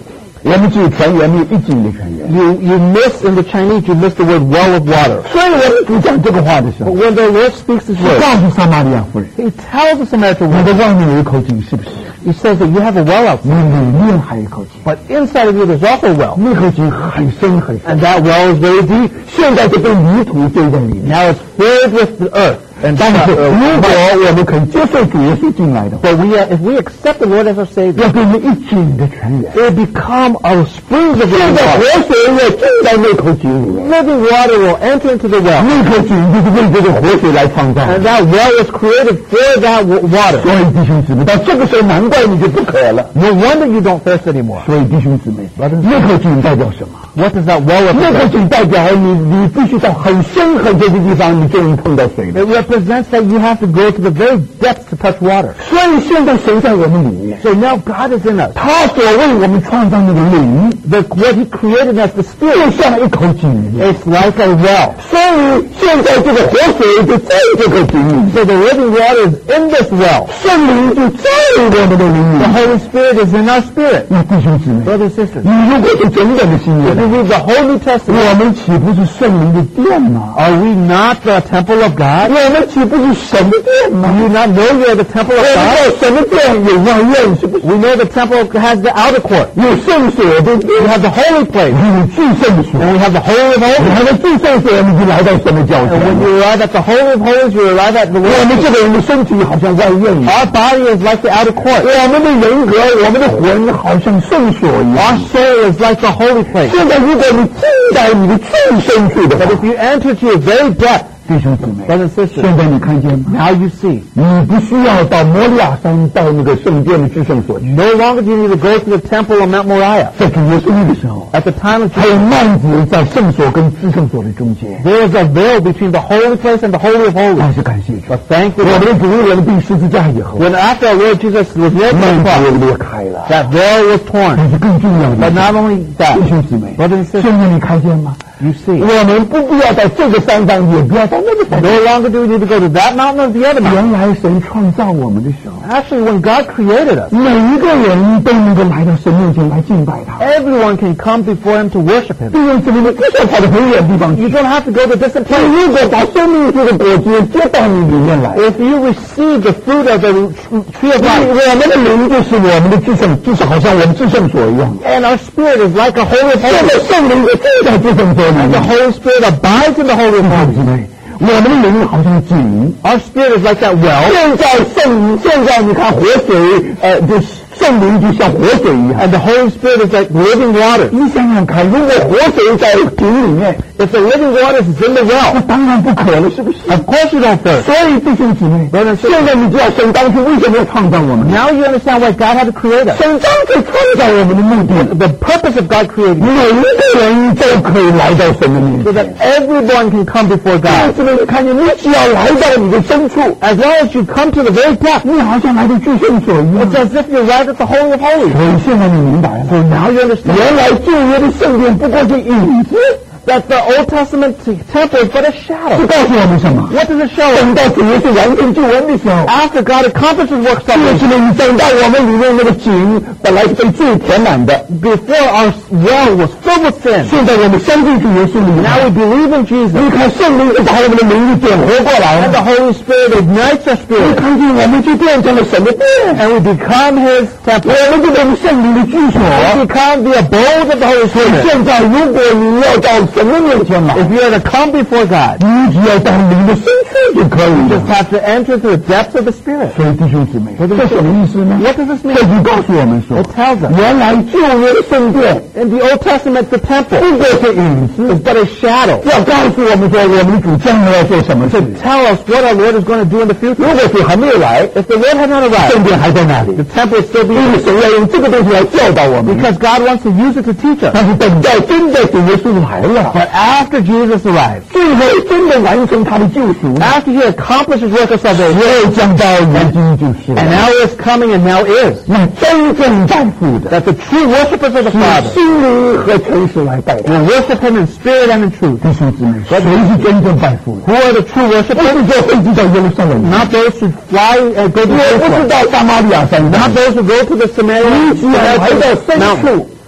我们只有泉源，没有一井的泉源。 You you miss in the Chinese, you miss the word well of water. 所以我们主讲这个话的时 But 候， when the Lord speaks His 告 word, 诉撒玛利亚夫人， He tells the Samaritan 你 woman, 的外面有一口井，是不是？ He says that you have a well outside, 你里面还有一口井， but inside of you there's also a well. 那口井很深很深， And that well is very deep. 现在就被泥土堆在里面。 Now it's filled with the earth. And 但是 uh, 如果 but, 我们肯接受主耶稣进来的话， but we, uh, if we accept the Lord as our Savior, 要给我们一井的泉源。 it will become our springs of 现 living 在活 water. 水要进在那口井里面， Living water will enter into the well. 那口井就是为这个活水来创造的。 And that well was created for that w- water. 所以弟兄姊妹，到这个时候难怪你就不渴了。 No wonder you don't thirst anymore. 所以弟兄姊妹，那口井代表什么？ What does that well 那口 represent? 井代表你你必须到很深很深的地方，你终于碰到水了。 It represents that you have to go to the very depths to touch water. 所以现在神在我们里面， So now God is in us. 他所为我们创造那个灵， The, what He created as the 就 Spirit 像一口井一样。 is like a well. 所以现在这个活水就在这个井里面， So the living water is in this well. 圣灵就在我们的灵里 The 面。 Holy Spirit is in our spirit. 那弟兄姊妹， Brothers and sisters, 你如果是整本的新 if 约， you read the whole New Testament, 我们岂不是圣灵的殿吗？ are we not the temple of God? 我们岂不是神的殿吗？ Do you not know you are the temple 我 of 们 God? 知道神的殿有外院，是不是？ We know the temple has the outer court. 有圣所，对不对？ We have the holy place. 有至圣所， And we have the holy of 你 holies. 还在至圣所，你就来到神的教 And when 堂。 you arrive at the holy of holies, you arrive at the 我 Lord. 们这个人的身体好像外院一样， Our body is like the outer court. 我们的人格、我们的魂好像圣所一 Our 样。 soul is like the holy place. 现在如果你进到你的最深处的话 But，if you enter to your very depth, 弟兄姊妹， brothers and sisters, 现在你看见吗？ now you see. 你不需要到摩利亚山到那个圣殿的至圣所去， No longer do you need to go to the temple of Mount Moriah. 在主耶稣那个时候， At the time of 还有 Jesus, 幔子在圣所跟至圣所的中间。 there is a veil between the holy place and the holy of 但 holies. 是感谢主， But thank 我 the 们 Lord. 的主为我们钉十字架以后， When after our Lord Jesus was nailed to 幔 the cross, 子裂开了。 that veil was torn. 但是更重要的 But not only 弟 that, 兄姊妹， brothers and 现 sisters, 在你看见吗？ you see. 我们不必要到这个山上，也不要到那个山上。 No longer do we need to go to that mountain or the other mountain. 原来神创造我们的时候， Actually, when God created us, 每一个人都能够来到神面前来敬拜他。 everyone can come before Him to worship Him. 弟兄姊妹，你不需要跑到很远的地方去。 You don't have to go to distant 你 places. 如果把生命树的果子接到你里面来， If you receive the fruit of the tree of 你 life, 我们的灵就是我们的至圣，就是好像我们至圣所一样。 and our spirit is like a holy of 现 holies, 在圣灵就住在至圣所里 and the 面。 Holy Spirit abides in the holy of 弟兄 holies. 姊妹，我们的灵好像井。 Our spirit is like that well, 现在圣，现在你看活水，呃，就是圣灵就像活水一样。 and the Holy Spirit is like living water. 你想想看，如果活水在井里面， If the living water is in the 那 well, 当然不渴了，是不是？ of course you don't thirst. 所以弟兄姊妹，现在你知道神当初为什么要创造我们？ Now you understand why God had to create us. 神当初创造我们的目的， The purpose of God creating 每 us 一个人都可以来到神的面 so 前 that。everyone can come before 弟 God. 兄姊妹，你看见，你只要来到你的深处， As long as you come to the very depth, 你好像来到至圣所一样 it's。as if you're right at the Holy of Holies. 所以现在你明白了， So now you understand 原来旧约的圣殿不过是影子， that the Old Testament t- temple is but a 是 shadow. 告诉我们什么？ What does it show us? 等到主耶稣完成救恩的时候， After God accomplishes His work 弟兄 salvation, 姊妹，你等到我们里面那个井本来是被罪填满的， before our well was filled with sin, 现在我们相信主耶稣里面， now we believe in Jesus, 你看圣灵就把我们的灵力点活过来 and 了， the Holy Spirit ignites our 你 spirit, 看见我们就变成了神的殿， and we become His 我 temple. 们就变成圣灵的居所。 We become the abode of the Holy Spirit. 现在如果你要到神的面前来， If you are to come before God, 你只要到灵的深处就可以 you 了 just。have to enter to the depths of the Spirit. 所以弟兄姊妹，这什么意思呢？ What does this 这 mean? 就告诉我们说 It，tells us 原来旧约的圣殿 in the Old Testament the temple 不过是影子， is but a shadow 要告诉我们说我们的主将来要做什么事 to。tell us what our Lord is going to do in the future. 如果主还没有来， If the Lord had not 圣 arrived, 殿还在那里 the，temple is still 因 being 为神要用这个东西来教导我们。 because God wants to use it to teach us. 但是等到真的主耶稣来了， But after Jesus arrived, 最后真的完成他的救赎， after He accomplished His work of salvation, 又将到如今就是了 and now is coming and now is, 那真正在乎的 that the true worshipers of the 是 Father 心灵和诚实来拜他。 will worship Him in spirit and in truth. 弟兄姊妹，谁是真正拜父的？ Who are the true 不 worshipers? 是坐飞机到耶路撒冷， Not those who fly and go to 也不是 Jerusalem. 到撒玛利亚山 Not 上， those who go to the 你只要来到 Samaritan 深 mountain. 处，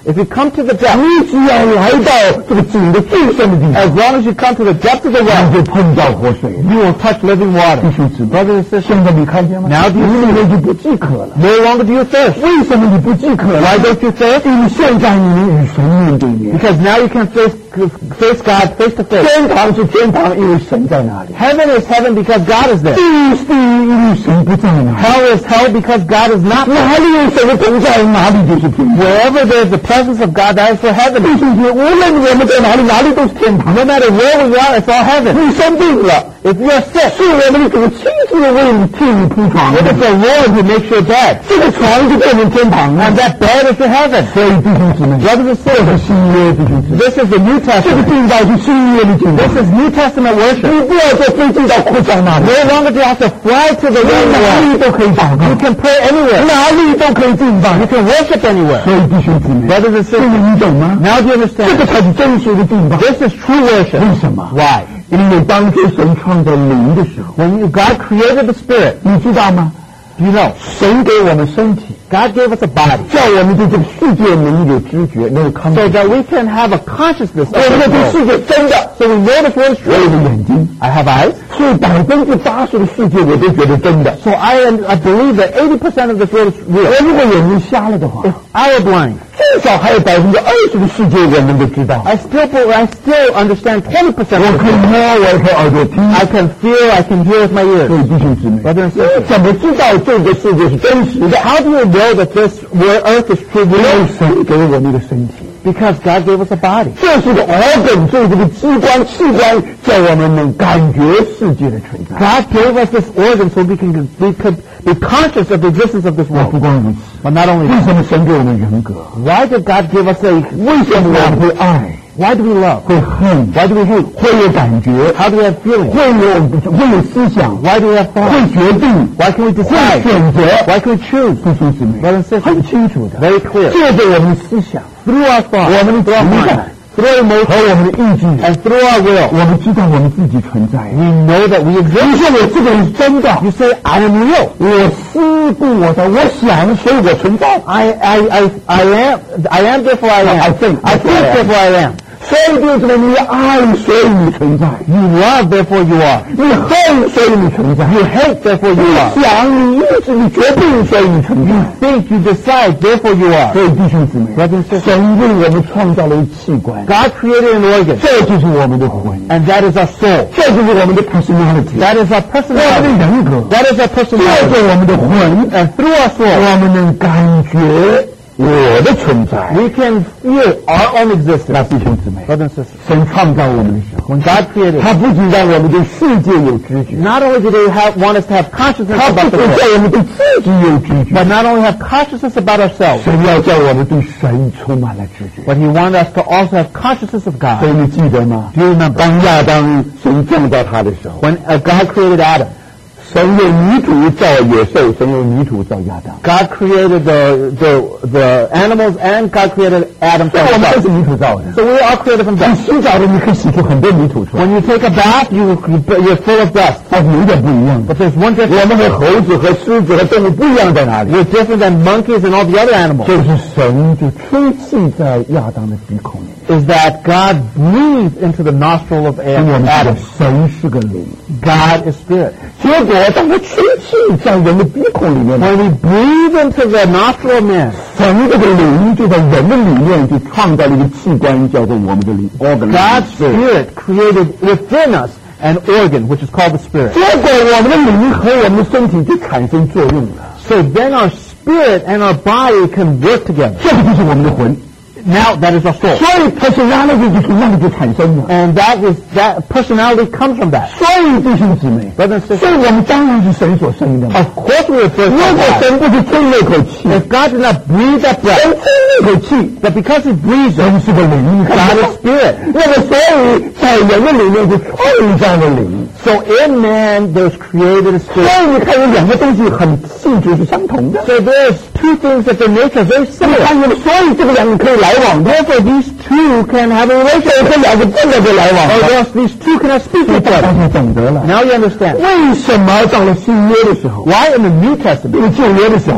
If you come to the depth, 你只要来到这个井的最深的地方， as long as you come to the depth of the 你 well, 就碰到活水。 you will touch living 弟 water. 兄姊妹， Brothers and sisters, 现在你看见吗？ Now do you 你里面就不饥渴了。 no longer do you thirst. 为什么你不饥渴了 Why don't you thirst? 因为现在你能与神面对面。 Because now you can face, face God face to face. 天堂是天堂，因为神在那里； Heaven is heaven because God is there. 地狱是地狱，因为神不在那里。 Hell is hell because God is not there. 哪里有神的同在，哪里就是天堂。 Wherever there is the presence of God, that is for heaven. 弟兄姐妹，无论我们在哪里，哪里都是天堂。 No matter where we are, it's all heaven. 你生病了， If you are sick, 是我们的主亲自为你替你铺床， it is the Lord who makes your bed. 这个床就变成天堂了。 And that bed is for heaven. 所以弟兄姊妹， Brothers and 这是 sisters, 新约，弟兄姊妹， this is the New 这个 Testament. 敬拜是新约的敬拜。 This is New Testament worship. 你不要坐飞机到扩张那里， No longer do you have to fly to the 你 real 哪 world. 里都可以祷告， You can pray anywhere. 哪里都可以敬拜。 You can worship anywhere. 所以弟兄姊妹， Brothers and 这个 sisters, 你懂吗？ now do you 这 understand? 个才是真实的敬拜。 This is true worship. 为什么？ Why? 因为当初神创造灵的时候， When you, God created the spirit, 你知道吗？ do you know? 神给我们身体， God gave us a body 叫我们对这个世界能有知觉，能有康 so 复。 that we can have a consciousness of 我们 this 对 world. 世界真的， So we know this world is 我有 true. 个眼睛， I have eyes. 所以百分之八十的世界我都觉得真的。 So I am, I believe that eighty percent of this world is 我 real. 如果眼睛瞎了的话， If I were blind, 至少还有百分之二十的世界我们都知道。 I still, be- I still understand twenty percent 我 of 可 this 以 world. 摸，我也可以耳朵听。 I can feel, I can hear with my 所 ears. 以弟兄姊妹， Brothers and 你 sisters, 怎么知道这个世界是真实的？ how do you know that this world, earth is true? 因为神给我们一个身体。 Because God gave us a body. 这是个 organ， 这是个机关器官，叫我们能感觉世界的存在。 God gave us this organ so we can we could be conscious of the existence of this 不 world. 光如此， But not only 为 that, 什么神给我们人格？ why did God give us a, 为什么我们会爱？ why do we love? 会恨？ Why do we hate? 会有感觉？ How do we have feelings? 会有会有思想？ Why do we have 会 thoughts? 决定？ Why can we 会 decide? 选择？ Why can we choose? 弟兄姊妹， Brothers and sisters, 很清楚的， very clear. 借着我们的思想， Through our thoughts, 我们的 through our 情 mind, 感 through our 和 emotions, 我们的意志， and through our will, 我们知道我们自己存在。 we know that we 你 exist. 说我这个人是真的， You say, I am real. 我思故我在，我想，所以我存在。 I, I, I, I am, I am therefore I am. I think, I think therefore I am. 所以弟兄姊妹，你爱，所以你存在； You love, therefore you are. 你恨，所以你存在； You hate, therefore you 你 are. 想，你意志，你决定，所以你存在。 Think, you decide, therefore you are. 所以弟兄姊妹， Brothers and sisters, 神为我们创造了一个器官， God created an organ, 这就是我们的魂， and that is our soul. 这就是我们的 personality， That is our 我们 personality. 的人格。 That is our 借 personality. 着我们的魂， And through our soul, 我们能感觉我的存在。 we can feel our own 那 existence. 弟兄姊妹， Brothers and sisters, 神创造我们的时候， when God created, 他不仅让我们对世界有知觉， not only did He have, want us to have consciousness 他不 about 仅 the world, 叫我们对自己有知觉， but not only have consciousness about ourselves, 神要叫我们对神充满了知觉。 but He wanted us to also have consciousness of 所 God. 以你记得吗？ Do you remember 当亚当神创造他的时候， when uh, God created Adam? 神用泥土造野兽，神用泥土造亚当。 God created the the the animals, and God created Adam 所 from 以我们都 himself. 是泥土造的。 So we are all created from 你 dust. 洗澡的，你可以洗出很多泥土出来， When you take a bath, you you're full of dust. 但是有点不一样的。 But there's one difference. 我们和猴子和狮子和动物不一样在哪里？ We're different than monkeys and all the other animals. 就是神就吹气在亚当的鼻孔里面。 Is that God breathed into the nostril of 因为我们知道 Adam. 神是个灵， God is spirit. 结果当他吹气在人的鼻孔里面， When we breathe into the nostril of man, 神这个灵就在人的里面就创造了一个器官，叫做我们的灵 organ。 God's spirit created within us an organ which is called the spirit. 结果我们的灵和我们的身体就产生作用了， So then our spirit and our body can work together. 这个就是我们的魂。 Now that is our soul. 所以 personality 就从那里就产生了。 And that is that personality comes from that. 所以弟兄姊妹， Brothers and 所 sisters, 以我们当然是神所生的嘛。 of course we are first 如果 from God. 神不是吹那口气， If God did not breathe that 神 breath, 吹那口气， that because He breathes it, 神是个灵， God is spirit. 那么所以在人的里面就创造了灵。 So in man there's created a 所 spirit. 以你看有两个东西很性质是相同的。 So there's two things that their nature is very 你 similar. 看见了，所以这个两个可以来往的。 Therefore these two can have a 所 relationship. 以这两个真的可以来往 Or 的。 else these two cannot speak 所以 with 大家 each other. 就懂得了， Now you understand. 为什么到了新约的时候， Why in the New 因 Testament? 为旧约的时候，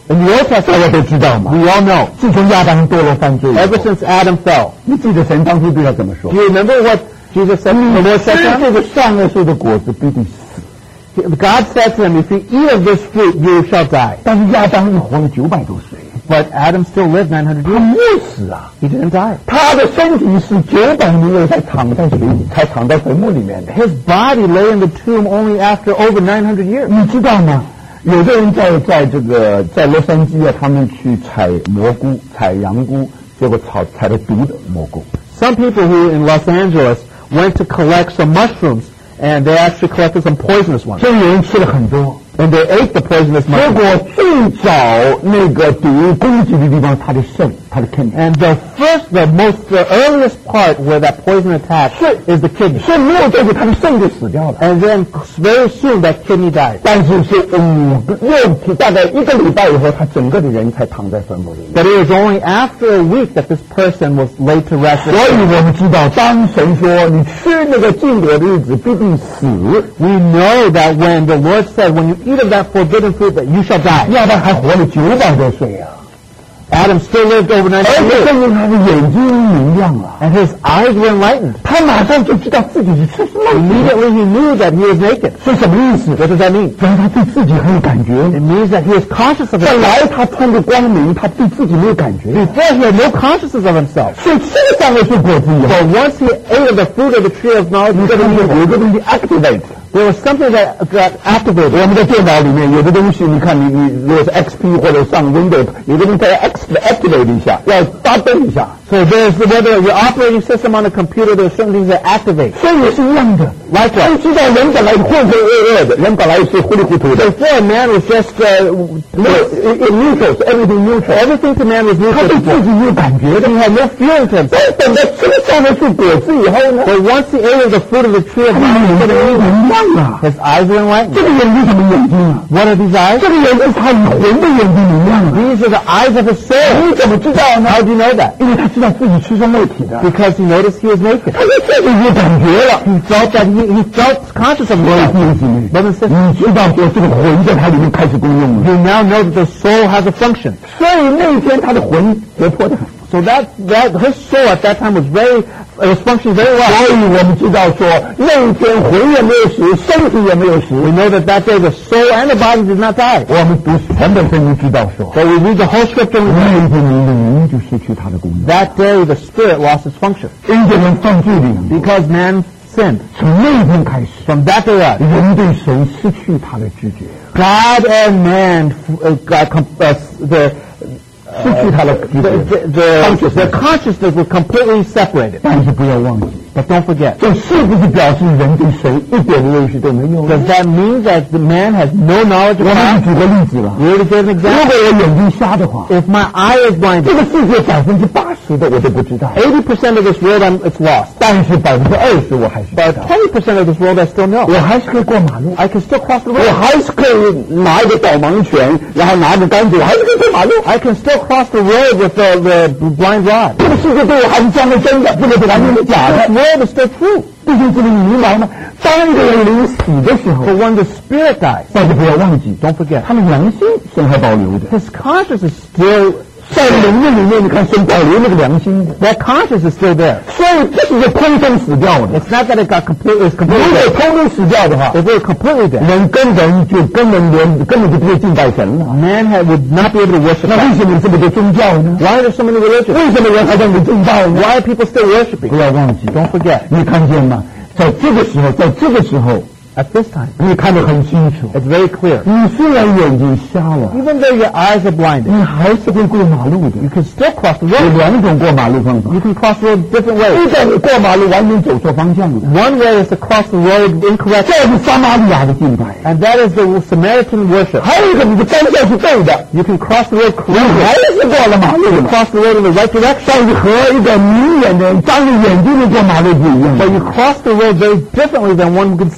In the Old 大 Testament, 家都知道嘛。 we all know, 自从亚当堕落犯罪以后 ever since Adam fell. 你记得神当初对他怎么说 Do？ you remember what Jesus said? The Lord 吃 said to 这 him? 个善恶树的果子必定死。 God said to him, if you eat of this fruit, you shall die. 但是亚当又活了九百多岁， But Adam still lived nine hundred 他 years. 没有死啊， He didn't die. 他的身体是九百年后才躺在水里，才躺在坟墓里面的。 His body lay in the tomb only after over nine hundred years. 你知道吗？有的人在在这个在洛杉矶啊，他们去采蘑菇、采羊菇，结果采采了毒的蘑菇。 Some people who in Los Angeles went to collect some mushrooms, and they actually collected some poisonous ones. 这有人吃了很多， And they ate the poisonous 结 mushrooms. 果最早那个毒攻击的地方，他的肾，他的 kidney， And the first, the most, the earliest part where that poison attacked is the kidney. 所以没有多久他的肾就死掉了。 And then very soon that kidney died. 但是是五个六天，大概一个礼拜以后，他整个的人才躺在坟墓里面。 But it was only after a week that this person was laid to rest. 所以我们知道，当神说你吃那个禁果的日子必定死， We know that when the Lord said, when you eat of that forbidden fruit, that you shall die. 亚当还活了九百多岁啊， Adam still lived over 而 ninety 且 years. 证明他的眼睛明亮啊， And his eyes were enlightened. 他马上就知道自己是吃什么。 Immediately he knew that he was naked. 是什么意思？ What does that mean? 主要他对自己很有感觉。 It means that he was conscious of 本 himself. 来他穿着光明，他对自己没有感觉。 Before he had no consciousness of himself. 所以吃了三个树果子以后， But once he ate of the fruit of the tree of knowledge 有 of 个 good 东 and 西，有 evil, 个东西 activate。 there was something that got activated. 我们在电脑里面有的东西，你看你你如果是 X P 或者上 Windows， 有的东西要 X activate 一下，要发灯一下， So there's whether your operating system on a computer, there's certain things that activate. 所以也是一样的。 Likewise. 你知道人本来浑浑噩噩的，人本来是糊里糊涂的。 Before man was just uh, 没有 neutral， everything neutral。 everything to man was 他 neutral. 对自己没有感觉的。 He had no feeling to himself. 但等到吃了上面树果子以后呢， But once he ate of the fruit of the tree of 他的 knowledge 眼 of good 睛 and evil, 明亮啊！ his eyes were enlightened. 这个眼睛什么眼睛啊？ What are these eyes? 这个眼睛是他魂的眼睛明亮啊！ These are the eyes of his soul. 你怎么知道呢？ How do you know that? 因为他知道自己吃上肉体的， Because he noticed he was naked. 他对自己有感觉了。 He felt that he, he felt conscious of 所以 himself. 弟兄姊妹， Brothers and sisters, 你知道说这个魂在他里面开始功用了， you now know that the soul has a function. 所以那一天他的魂活泼的很。 So that, that his soul at that time was very, it was functioning very 所 well. 以我们知道说那一天魂也没有死，身体也没有死。 We know that that day the soul and the body did not die. 我们读全本圣经知道说， But we read the whole scripture and we 那 know 一天您的灵就失去它的功能， that day the spirit lost its function 因着人犯罪的缘故， because man sinned. 从那一天开始， From that day on, 人对神失去他的知觉， God and man uh, got com- uh, the, 失去他的知 the, 觉。 the, the, the consciousness was completely separated. 但是不要忘记， But don't forget, 这是不是表示人对神一点的认识都没有呢？ does that mean that the man has no knowledge of 我们 God? 举个例子了， We already gave an 如 example. 果我眼睛瞎的话， If my eye is 这 blinded, 个世界百分之八十的我都不知道， eighty percent of this world I'm, it's lost. 但是百分之二十我还是知 But 道， twenty percent of this world I still know. 我还是可以过马路， I can still cross the 我 road. 还是可以拿一个导盲犬，然后拿着杆子，我还是可以过马路。 I can still cross the road with the, the blind rod. 这个世界对我还是装的真的，这个是完全是假 This 的。 world is still true. 弟兄姊妹，你明白吗？当一个人临死的时候， But when the spirit dies, 大家不要忘记， don't forget, 他的良心神还保留的， his conscience is still, 在灵的里面，你看神保留那个良心的， that conscience is still there. 所以这是个空中死掉的。 It's not that it got completely, it's 如 completely 果 dead. 空中死掉的话， If it were completely dead, 人根本就根本连根本就不会敬拜神了。 man had, would not be able to worship 那为 God. 什么有这么多宗教呢？ Why are there so many religions? 为什么人还在你敬拜呢？ Why are people still 不 worshiping? 要忘记， Don't forget, 你看见吗？在这个时候，在这个时候， at this time, 你看得很清楚。 it's very clear. 你虽然眼睛瞎了， Even though your eyes are blinded, 你还是会过马路的。 you can still cross the 有 road. 两种过马路方法， You can cross the road different ways. 一种你过马路完全走错方向了， One way is to cross the road 这 incorrectly, 是撒玛利亚的敬拜； and that is the Samaritan worship. 还有一个你的方向是对的， You can cross the road 你还 correctly, 是过了马路了。 cross the road in the right direction, 但是和一个明眼的人张着眼睛的过马路不一样。 but you cross the road very differently than one who can see. 所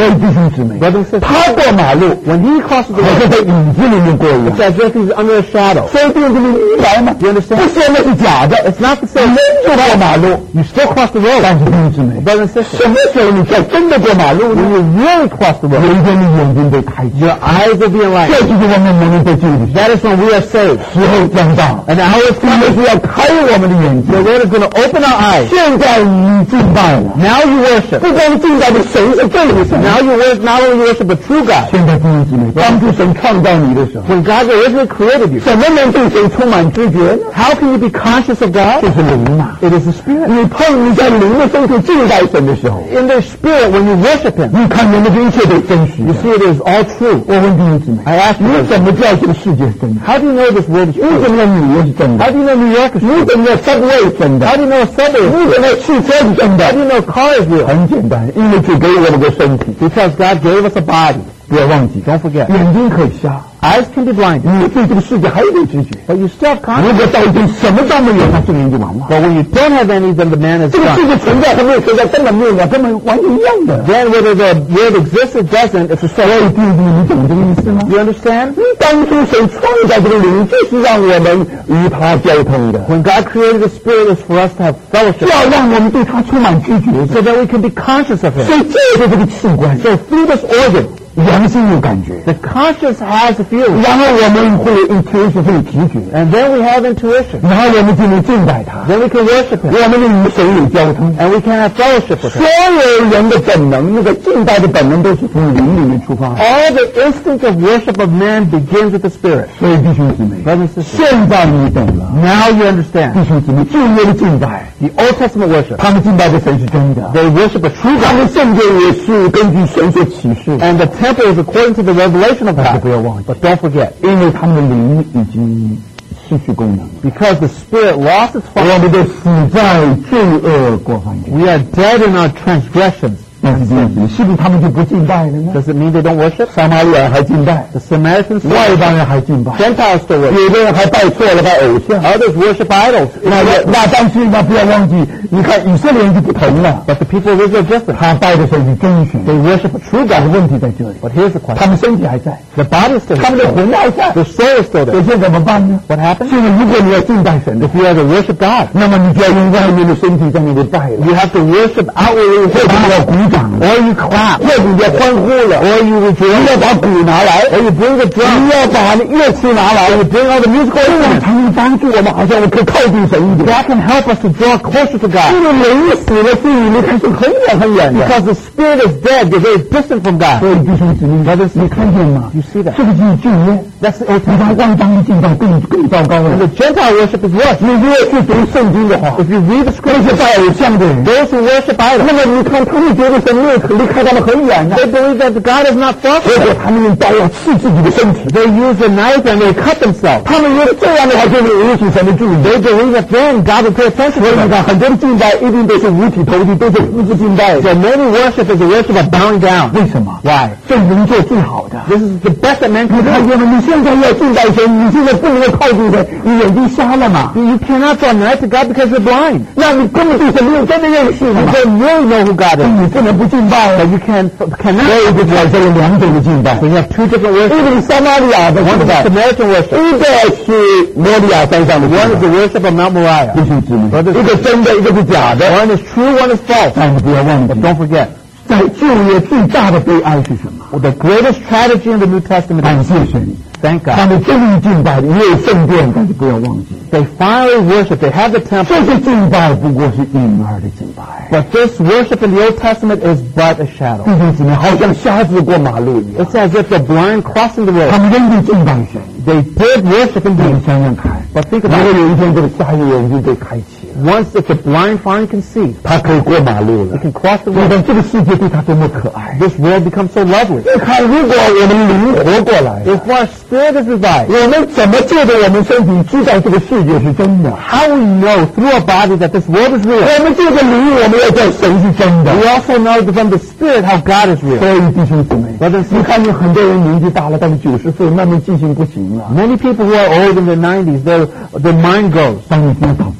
所以弟兄姊妹，他过马路 when he crosses the 好 road, 像在影子里面过一 it's 样。 as if he's under a shadow. 所以弟兄姊妹，你明白吗？ You understand? 不是那是假的 It's not the 你 same. 就过马路， You still cross the road. 但是弟兄姊妹， Brothers and sisters, 什么时候你才真的过马路呢？ when you really cross the 有 road, 一天你眼睛被开启， your eyes will be 这 enlightened. 就是我们能力被救的时 That is when we are saved. 候将到。 And the hour is 真的 coming. 是要开我们的眼 The 睛。 Lord is going to open our eyes. 现在你敬拜了， Now you worship. 不光敬拜的神是真的神， Now you worship, not only worship the true God. 现在弟兄姊妹，当初神创造你的时候， When God originally created you, 怎么能对神充满知觉呢？ how can you be conscious of God? 就是灵嘛。 It is the Spirit. 你碰你在灵的深处敬拜神的时候， In the Spirit, when you worship Him, 你看见的这一切都真实 you 的。 see it is all true. 我问弟兄姊妹， I ask 你 you, 怎么知道这个世界是真的？ how do you know this world is 你 true? 怎么知道纽约是真的？ How do you know New York is 你 true? 怎么知道 Subway 是真的？ How do you know a subway is 你 true? 怎么知道汽车是真的 How do？you know a car is real? 很简单，因为主给我们个身体。 Because God gave us a body. 不要忘记， Don't forget. 眼睛可以瞎， Eyes can be blinded, 你对这个世界还有点知觉。 but you still have 如 consciousness. 果到一天什么都没有，那这个人就完了。 But when you don't have any, then the man is 这个世 gone. 界存在和没有存在根本没有两，根本完全一样的。 Then whether the world exists or doesn't, it's the 所 same. 以弟兄，你懂这个意思吗？ You understand? 当初神创造这个灵，就是让我们与他交通的， When God created the Spirit, it's for us to have fellowship, 要让我们对他充满知觉 so 的。 that we can be conscious of 所 Him. 以借着这个器官， So through this organ, 良心有感觉， the conscience has a feeling, 然后我们会有 intuition，会有直觉， and then we have intuition. 然后我们就能敬拜他， Then we can worship Him, 我们就与神有交通。 and we can have fellowship with 所 Him. 有人的本能，那个敬拜的本能都是从灵里面出发的。 All the instinct of worship of man begins with the Spirit. 所以弟兄姊妹， Brothers and sisters, 现在你懂了。 now you understand. 弟兄姊妹，旧约的敬拜， The Old Testament worship, 他们敬拜的神是真的， they worship a true 他 God, 们圣殿也是根据神所启示， and the temple is according to the revelation of 但是 God. 不要忘记， But don't forget, 因为他们的灵已经失去功能了， because the Spirit lost its 我 function, 们都死在罪恶过犯中。 we are dead in our transgressions. 但是弟兄姊妹，是不是他们就不敬拜了呢？ Does it mean they don't worship? 撒玛利亚人还敬拜， The Samaritans, 外邦人还敬拜， Gentiles still worship. 有的人还拜错了，拜偶像。 Others worship idols. 那那但是那不要忘记，你看以色列人就不同了， But the people of Israel are different. 他拜的神是真神， They worship a true 但是 God. 问题在这里， But here's the 他 question. 们身体还在， The body is still 他们的 there. 魂还在， The soul is still 所 there. 以现在怎么办呢？ What happens? 现在如果你要敬拜神的 If you are to worship God, 那么你就要用外面的身体在那里拜了， you have to worship outwardly 或者你要鼓掌， or you clap, 或者你要欢呼了， or you 你 rejoice, 要把鼓拿来， or you bring the 你 drum, 要把乐器拿来， or you bring all the musical 这样 instruments. 才能帮助我们，好像我可以靠近神一点。 That can help us to draw closer to 这 God. 个灵死了，心里离开是很远很远的。 Because the spirit is dead, you're very distant from 所 God. 以弟兄姊妹，你看见吗？ You see that? 这个就是旧约， That's the Old 你把 Testament. 外邦的敬拜更更糟糕 And 了。 the Gentile worship is worse. 你越是读圣经的话， If you read the 那些 scriptures, 拜偶像的人， those who worship 那 idols, 么你看他们觉得神没有离开他们很远的， they believe that God is not far 结 from 果 them. 他们用刀要刺自己的身体。 They use a knife and they cut themselves. 他们觉得这样的话就会引起神的注意。 They believe that then God will pay attention 所以 to 你 them. 看，很多的敬拜一定都是五体投地，都是夫子敬拜。 So many worship is a worship of bowing down. 为什么？ Why? 这人做最好的。 This is the best that man 你 can 看 do. 见吗？你现在要敬拜神，你现在不能够靠近神，你眼睛瞎了嘛？ You cannot draw nigh to God because you're blind. 那你根本对神没有真的认识 You 嘛？ don't really know who God 所以 is. 你不能不敬拜 But 啊！ you can, 所 cannot. 以就产生了两种的敬拜， So you have two different worships. 一个是撒玛利亚的 One 敬 is 拜， Samaritan worship. 一个是摩利亚山上的敬 One is 拜。 the worship of Mount Moriah. 弟兄姊妹， Brothers- 一个真的，一个是假的。 One is true, one is false. 但是不要忘记， But don't forget, 在旧约最大的悲哀是什么？ the greatest tragedy in the New Testament 感 is, 谢神， thank 他 God, 们真正敬拜的也有圣殿，但是不要忘记， they finally worship. They have the temple. 这些敬拜不过是隐儿的敬拜。 But this worship in the Old Testament is but a shadow. 弟兄姊妹，好像瞎子过马路一样， It's as if the blind crossing the 他 road. 们仍旧敬拜神。 They did worship 你 indeed. 想想看， But think 如 about 果 it. 有一天这个瞎眼眼睛被开启了， Once if the blind finally can see, 他可以过马路了 he。can cross the 你 road. 看这个世界对他多么可爱！ This world becomes so lovely. 你看，如果我们灵活过来， If our spirit is revived, 我们怎么借着我们身体知道这个世界是真的？ how we know through our body that this world is real? 我们借着灵，我们要知道神是真的。 We also know from the spirit how God is 所 real. 以弟兄姊妹， Brothers and 你 sisters, 看见很多人年纪大了，到了九十岁，慢慢记性不行了。 many people who are old in their nineties, their their mind goes. 当你听祷告，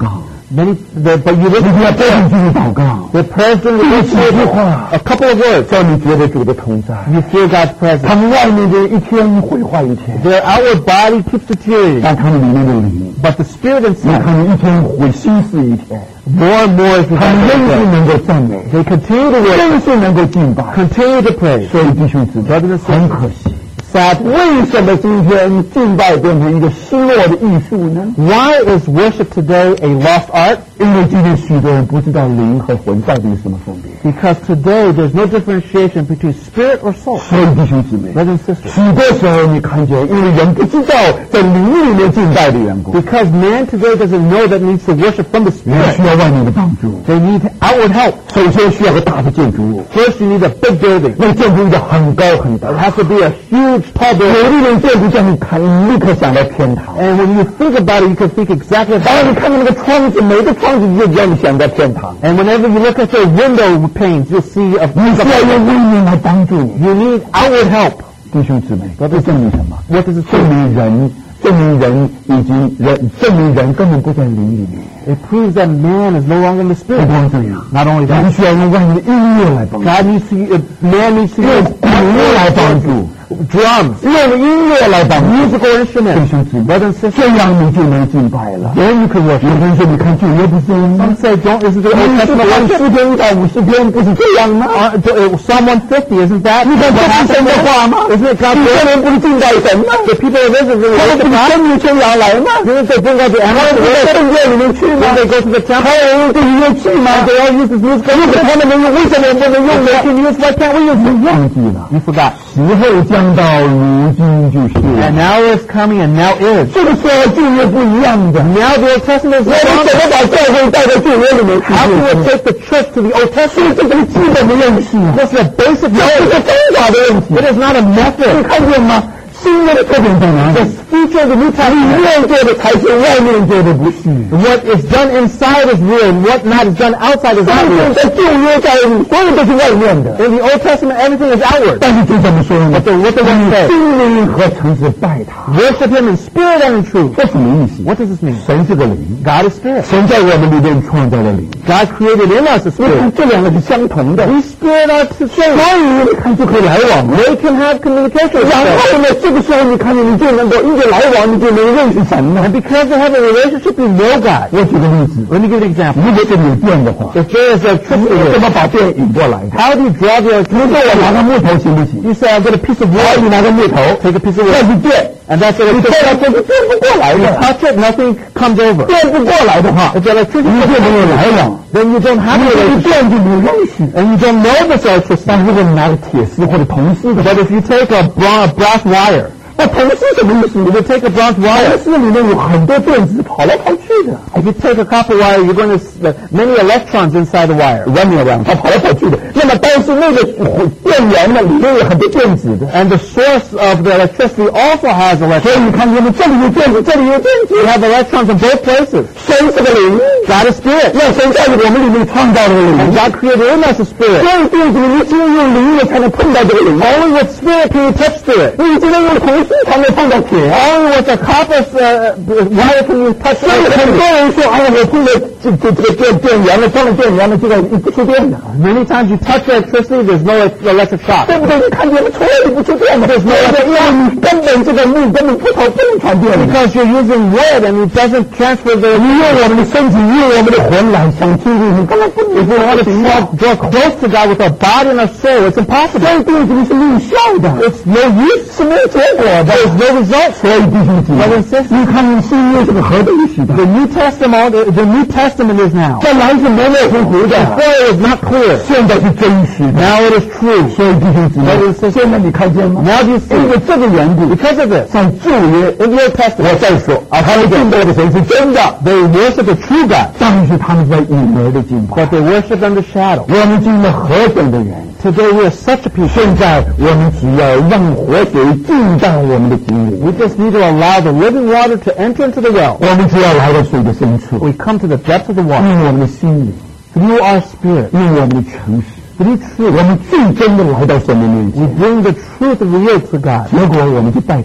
Many, the, but you 你 listen 要 to 这样 prayer. 继续祷告， The prayers during 第 the 几 worship, 句话 a couple of words, 叫你觉得主的同在， you feel God's 他 presence. 们外面的一天毁坏一天， Their outward body keeps deteriorating, 但他们里面的灵， but the spirit 你 inside, 看你一天会心思一天， more and more as we 他们仍 pray. 是能够赞美， They continue to worship, 仍是能够敬拜， continue to pray. 所以弟兄姊妹， Brothers and 很可 sisters, 惜。 sad. 为什么今天敬拜变成一个失落的艺术呢？ Why is worship today a lost art? 因为今天许多人不知道灵和魂到底有什么分别。 Because today there's no differentiation between spirit or soul. 所以弟兄姊妹， Brothers and sisters, 许多时候你看见，因为人不知道在灵里面敬拜的缘故， because man today doesn't know that needs to worship from the 人 spirit. 需要外面的帮助。 They need outward help. 首先需要个大的建筑物， First, you need a big building. 那个建筑物要很高很大 It。has to be a huge, tall 有 building. 一种建筑叫你看，你立刻想到天堂。 And when you think about it, you can think exactly 当然， about 你 it. 看到那个窗子，每个窗子就让你想到天堂。 And whenever you look at your window panes, you'll see a 你需要用外面来帮助你， You need outward help. 弟兄姊妹，这证明什么？ What does it 证 say? 明人，证明人已经人，证明人根本不在灵里面。 It proves that man is no longer in the 不 spirit. 光这样， Not only 人 that, 需要用外面的音乐来帮助， God needs to, uh, man needs to 用 use 鼓来帮助， drums, 用音乐来帮助。 musical 弟 instruments. 兄姊妹， Brothers and sisters, 这样你就能敬拜了。 then you can worship. 有人说，你看旧约不是这样吗 Some？say, don't, isn't the 你 Old 是 Testament 看 worship? 诗篇一百五十篇不是这样吗？ Uh, uh, Psalm one fifty, isn't that 你看 what 这是 happened 神的 there? 话吗？ Isn't it 以 God's 色 word? 列人不是敬拜神吗？ The people of Israel really 他们 worship 不是 God? 生牛牵羊来吗？ Didn't they bring out the 他们 animals 不 to 是 worship? 圣殿里面去吗 Didn't？they go to the 他 temple? 有用这些乐器吗？ They all use this musical 如果他们能用，为什么不能用 They 呢？ can use, why can't we use 你 it? 忘记了， You forgot. 时候将到，如今就是 And 了。 now is coming and now is. 这个时候旧约不一样的。 Now the Old Testament is 我们 no 怎 longer. 么把教会带到旧约里面去？ How can we take the church to the Old 所以 Testament? 这个是基本的认识， This is a basic 这 knowledge. 是方法的问题。 It is not a 你 method. 看见吗？新约的特点在哪里？ The feature of the New 里 Testament. 面做的才是外面做的不是。 What is done inside is real, and what not is done outside is 所 not 以 real. 在旧约在所有都是外面的， In the Old Testament, everything is outward. 但是就这么说呢 But the, what the word says, 心灵和诚实拜他， worship Him in spirit and in truth. 这什么意思？ What does this mean? 神是个灵， God is spirit. 神在我们里面创造了灵， God created in us a 你看 spirit. 这两个是相同的， We spirit are to 所 same. 以你看就可以来往了。 They can have communication with 然 us. 后呢，这个时候你看见你就能够因着来往，你就能认识神了 And。because they have a relationship, we know God. 我举个例子， Let me give you an example. 如果这里有电的话， If there is 你 electricity 怎 here, 么把电引过来的？ how do you draw the 比如说我拿 electricity? 个木头行不行？ You say, I've got a piece of 我 wood. 你拿个木头， Take a piece of 那 wood. 是电， And that's 你过 electricity. 来这是电不过来 You 的， touch it, nothing comes over. 电不过来的话， If the 你 electricity 就没有来往， then you don't have 你 a 这个 relationship. 电就没有认识。 And you don't know this electricity. 但如果你拿个铁丝或者铜丝的， But if you take a bra- brass wire, 那铜丝什么意思？ if you take a bronze 铜 wire, 丝里面有很多电子跑来跑去的， if you take a copper wire, you're going to s- uh, many electrons inside the wire. 弯扭弯，它跑来跑去的。那么但是那个电源呢，里面有很多电子的， And the source of the electricity also has 所以 electrons. 你看见吗？这里有电子，这里有电子。 You have electrons in both places. 神是个灵， God is spirit. 那神在我们里面创造了个 And 灵。 God created in us a 所 spirit. 以电子你只有用灵的才能碰到这个灵， Only with spirit can you touch spirit. 你只能用铜丝才能碰到铁。 Only with the copper uh, wire can you touch 所以很多 electricity. 人说，哎呀，我碰了这这这个电电源了，装了电源了，这个不出电的， Many times you touch electricity, there's no electric shock. 对不对？你看见了，从来就不出电的，对不对？因为你根本这个木根本不传不能传电的。 Because you're using wood and it doesn't transfer 你 the... 用我们的身体，用我们的魂来想亲近你，根本不能。 If we want to draw, draw close to God with our body and our soul, it's 所 impossible. 以电子是没有效的， It's no use. 是没有结果的。 There's no result. 所以弟兄姊妹 Brothers and sisters, 你看新约是个何等的时代， the New Testament, the, the New Testament is now. 这来是模模糊糊的， Before it was not clear. 现在是真实的。 Now it is true. 所以弟兄姊妹 Brothers and，sisters, 现在你看见吗？ now do you 因为 see? 这个缘故， Because of this, 在旧约 in the Old 我 Testament, 再说，啊，他们敬拜的神是真的， they worship the true God, 但是他们在隐而的敬拜。 but they worship under shadow. 我们经了何等的人， Today we are such a people. 现在我们只要让活水进到我们的井里， We just need to allow the living water to enter into the well. 我们只要来到水的深处， We come to the depth of the water. 用我们的心灵， Through our spirit, 用我们的诚实， through truth, 我们最真的来到神的面 we 前， bring the truth of the real to God. 结果我们就带到他了。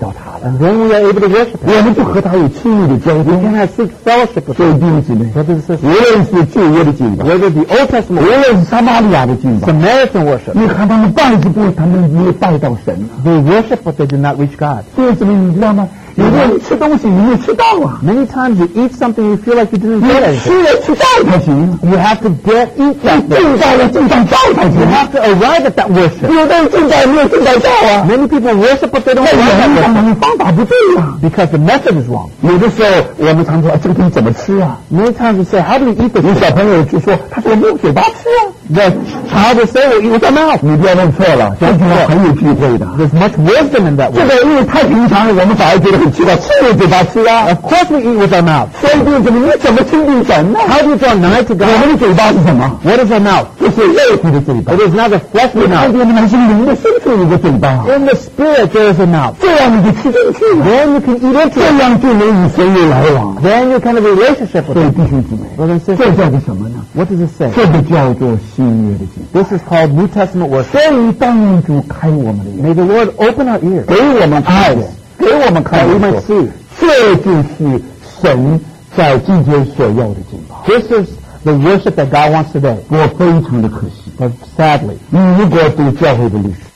And then we are able to worship Him. 我们就和他有亲密的交 We 通。 can have sweet fellowship with 所以 Him. 弟兄姊妹， Brothers and 无 sisters, 论是旧约的敬拜， whether the Old 无 Testament 论是撒玛利亚的敬拜， Samaritan worship, 你看他们拜是不，他们没有拜到神。 they worship but they did not reach God. 弟兄姊妹，你知道吗？有的人吃东西你没有吃到啊， Many times you eat something you feel like you didn't 你 get 吃 anything. 了吃到才行。 You have to get eat 你 that thing. 敬拜了敬拜到才 You 行。 have to arrive at that worship. 有的人敬拜没有敬拜到啊， Many people worship but they don't 那 arrive 原 at 因 worship 你方法不对呀。 because the method is wrong. 有的时候我们常说这个东西怎么吃啊？ Many times you say, how do you eat this 有 thing? 小朋友就说他说用嘴巴吃啊。 The child will say, well, eat with their mouth. 你不要弄错了，这句话很有智慧的。 There's much wisdom in that 这 word. 个因为太平常了，我们反而觉得很奇怪，吃用嘴巴吃啊。 Of course we eat with our mouth. 所以弟兄姊妹，你怎么亲近神呢？ How do you draw nigh to 我 God? 们的嘴巴是什么？ What is our mouth? 就是肉体的嘴巴。 It is not a fleshly 看 mouth. 见我们心灵的深处有个嘴巴， In the spirit there is a mouth. 这样你就吃进去了， Then you can eat into 这 it. 样就能与神有来往。 Then you can have a relationship with 所以 Him. 弟兄姊妹， Brothers and 这 sisters, 叫做什么呢？ what does it say? 这个叫做新约的经。 This is called New Testament worship. 所以当主开我们的眼， May the Lord open our ears 给我们看见，给我们看 that we 见 might，see. 这就是神在今天所要的敬拜。 This is the worship that God wants today. 我非常的可惜， But sadly, 你如果读教会的历史，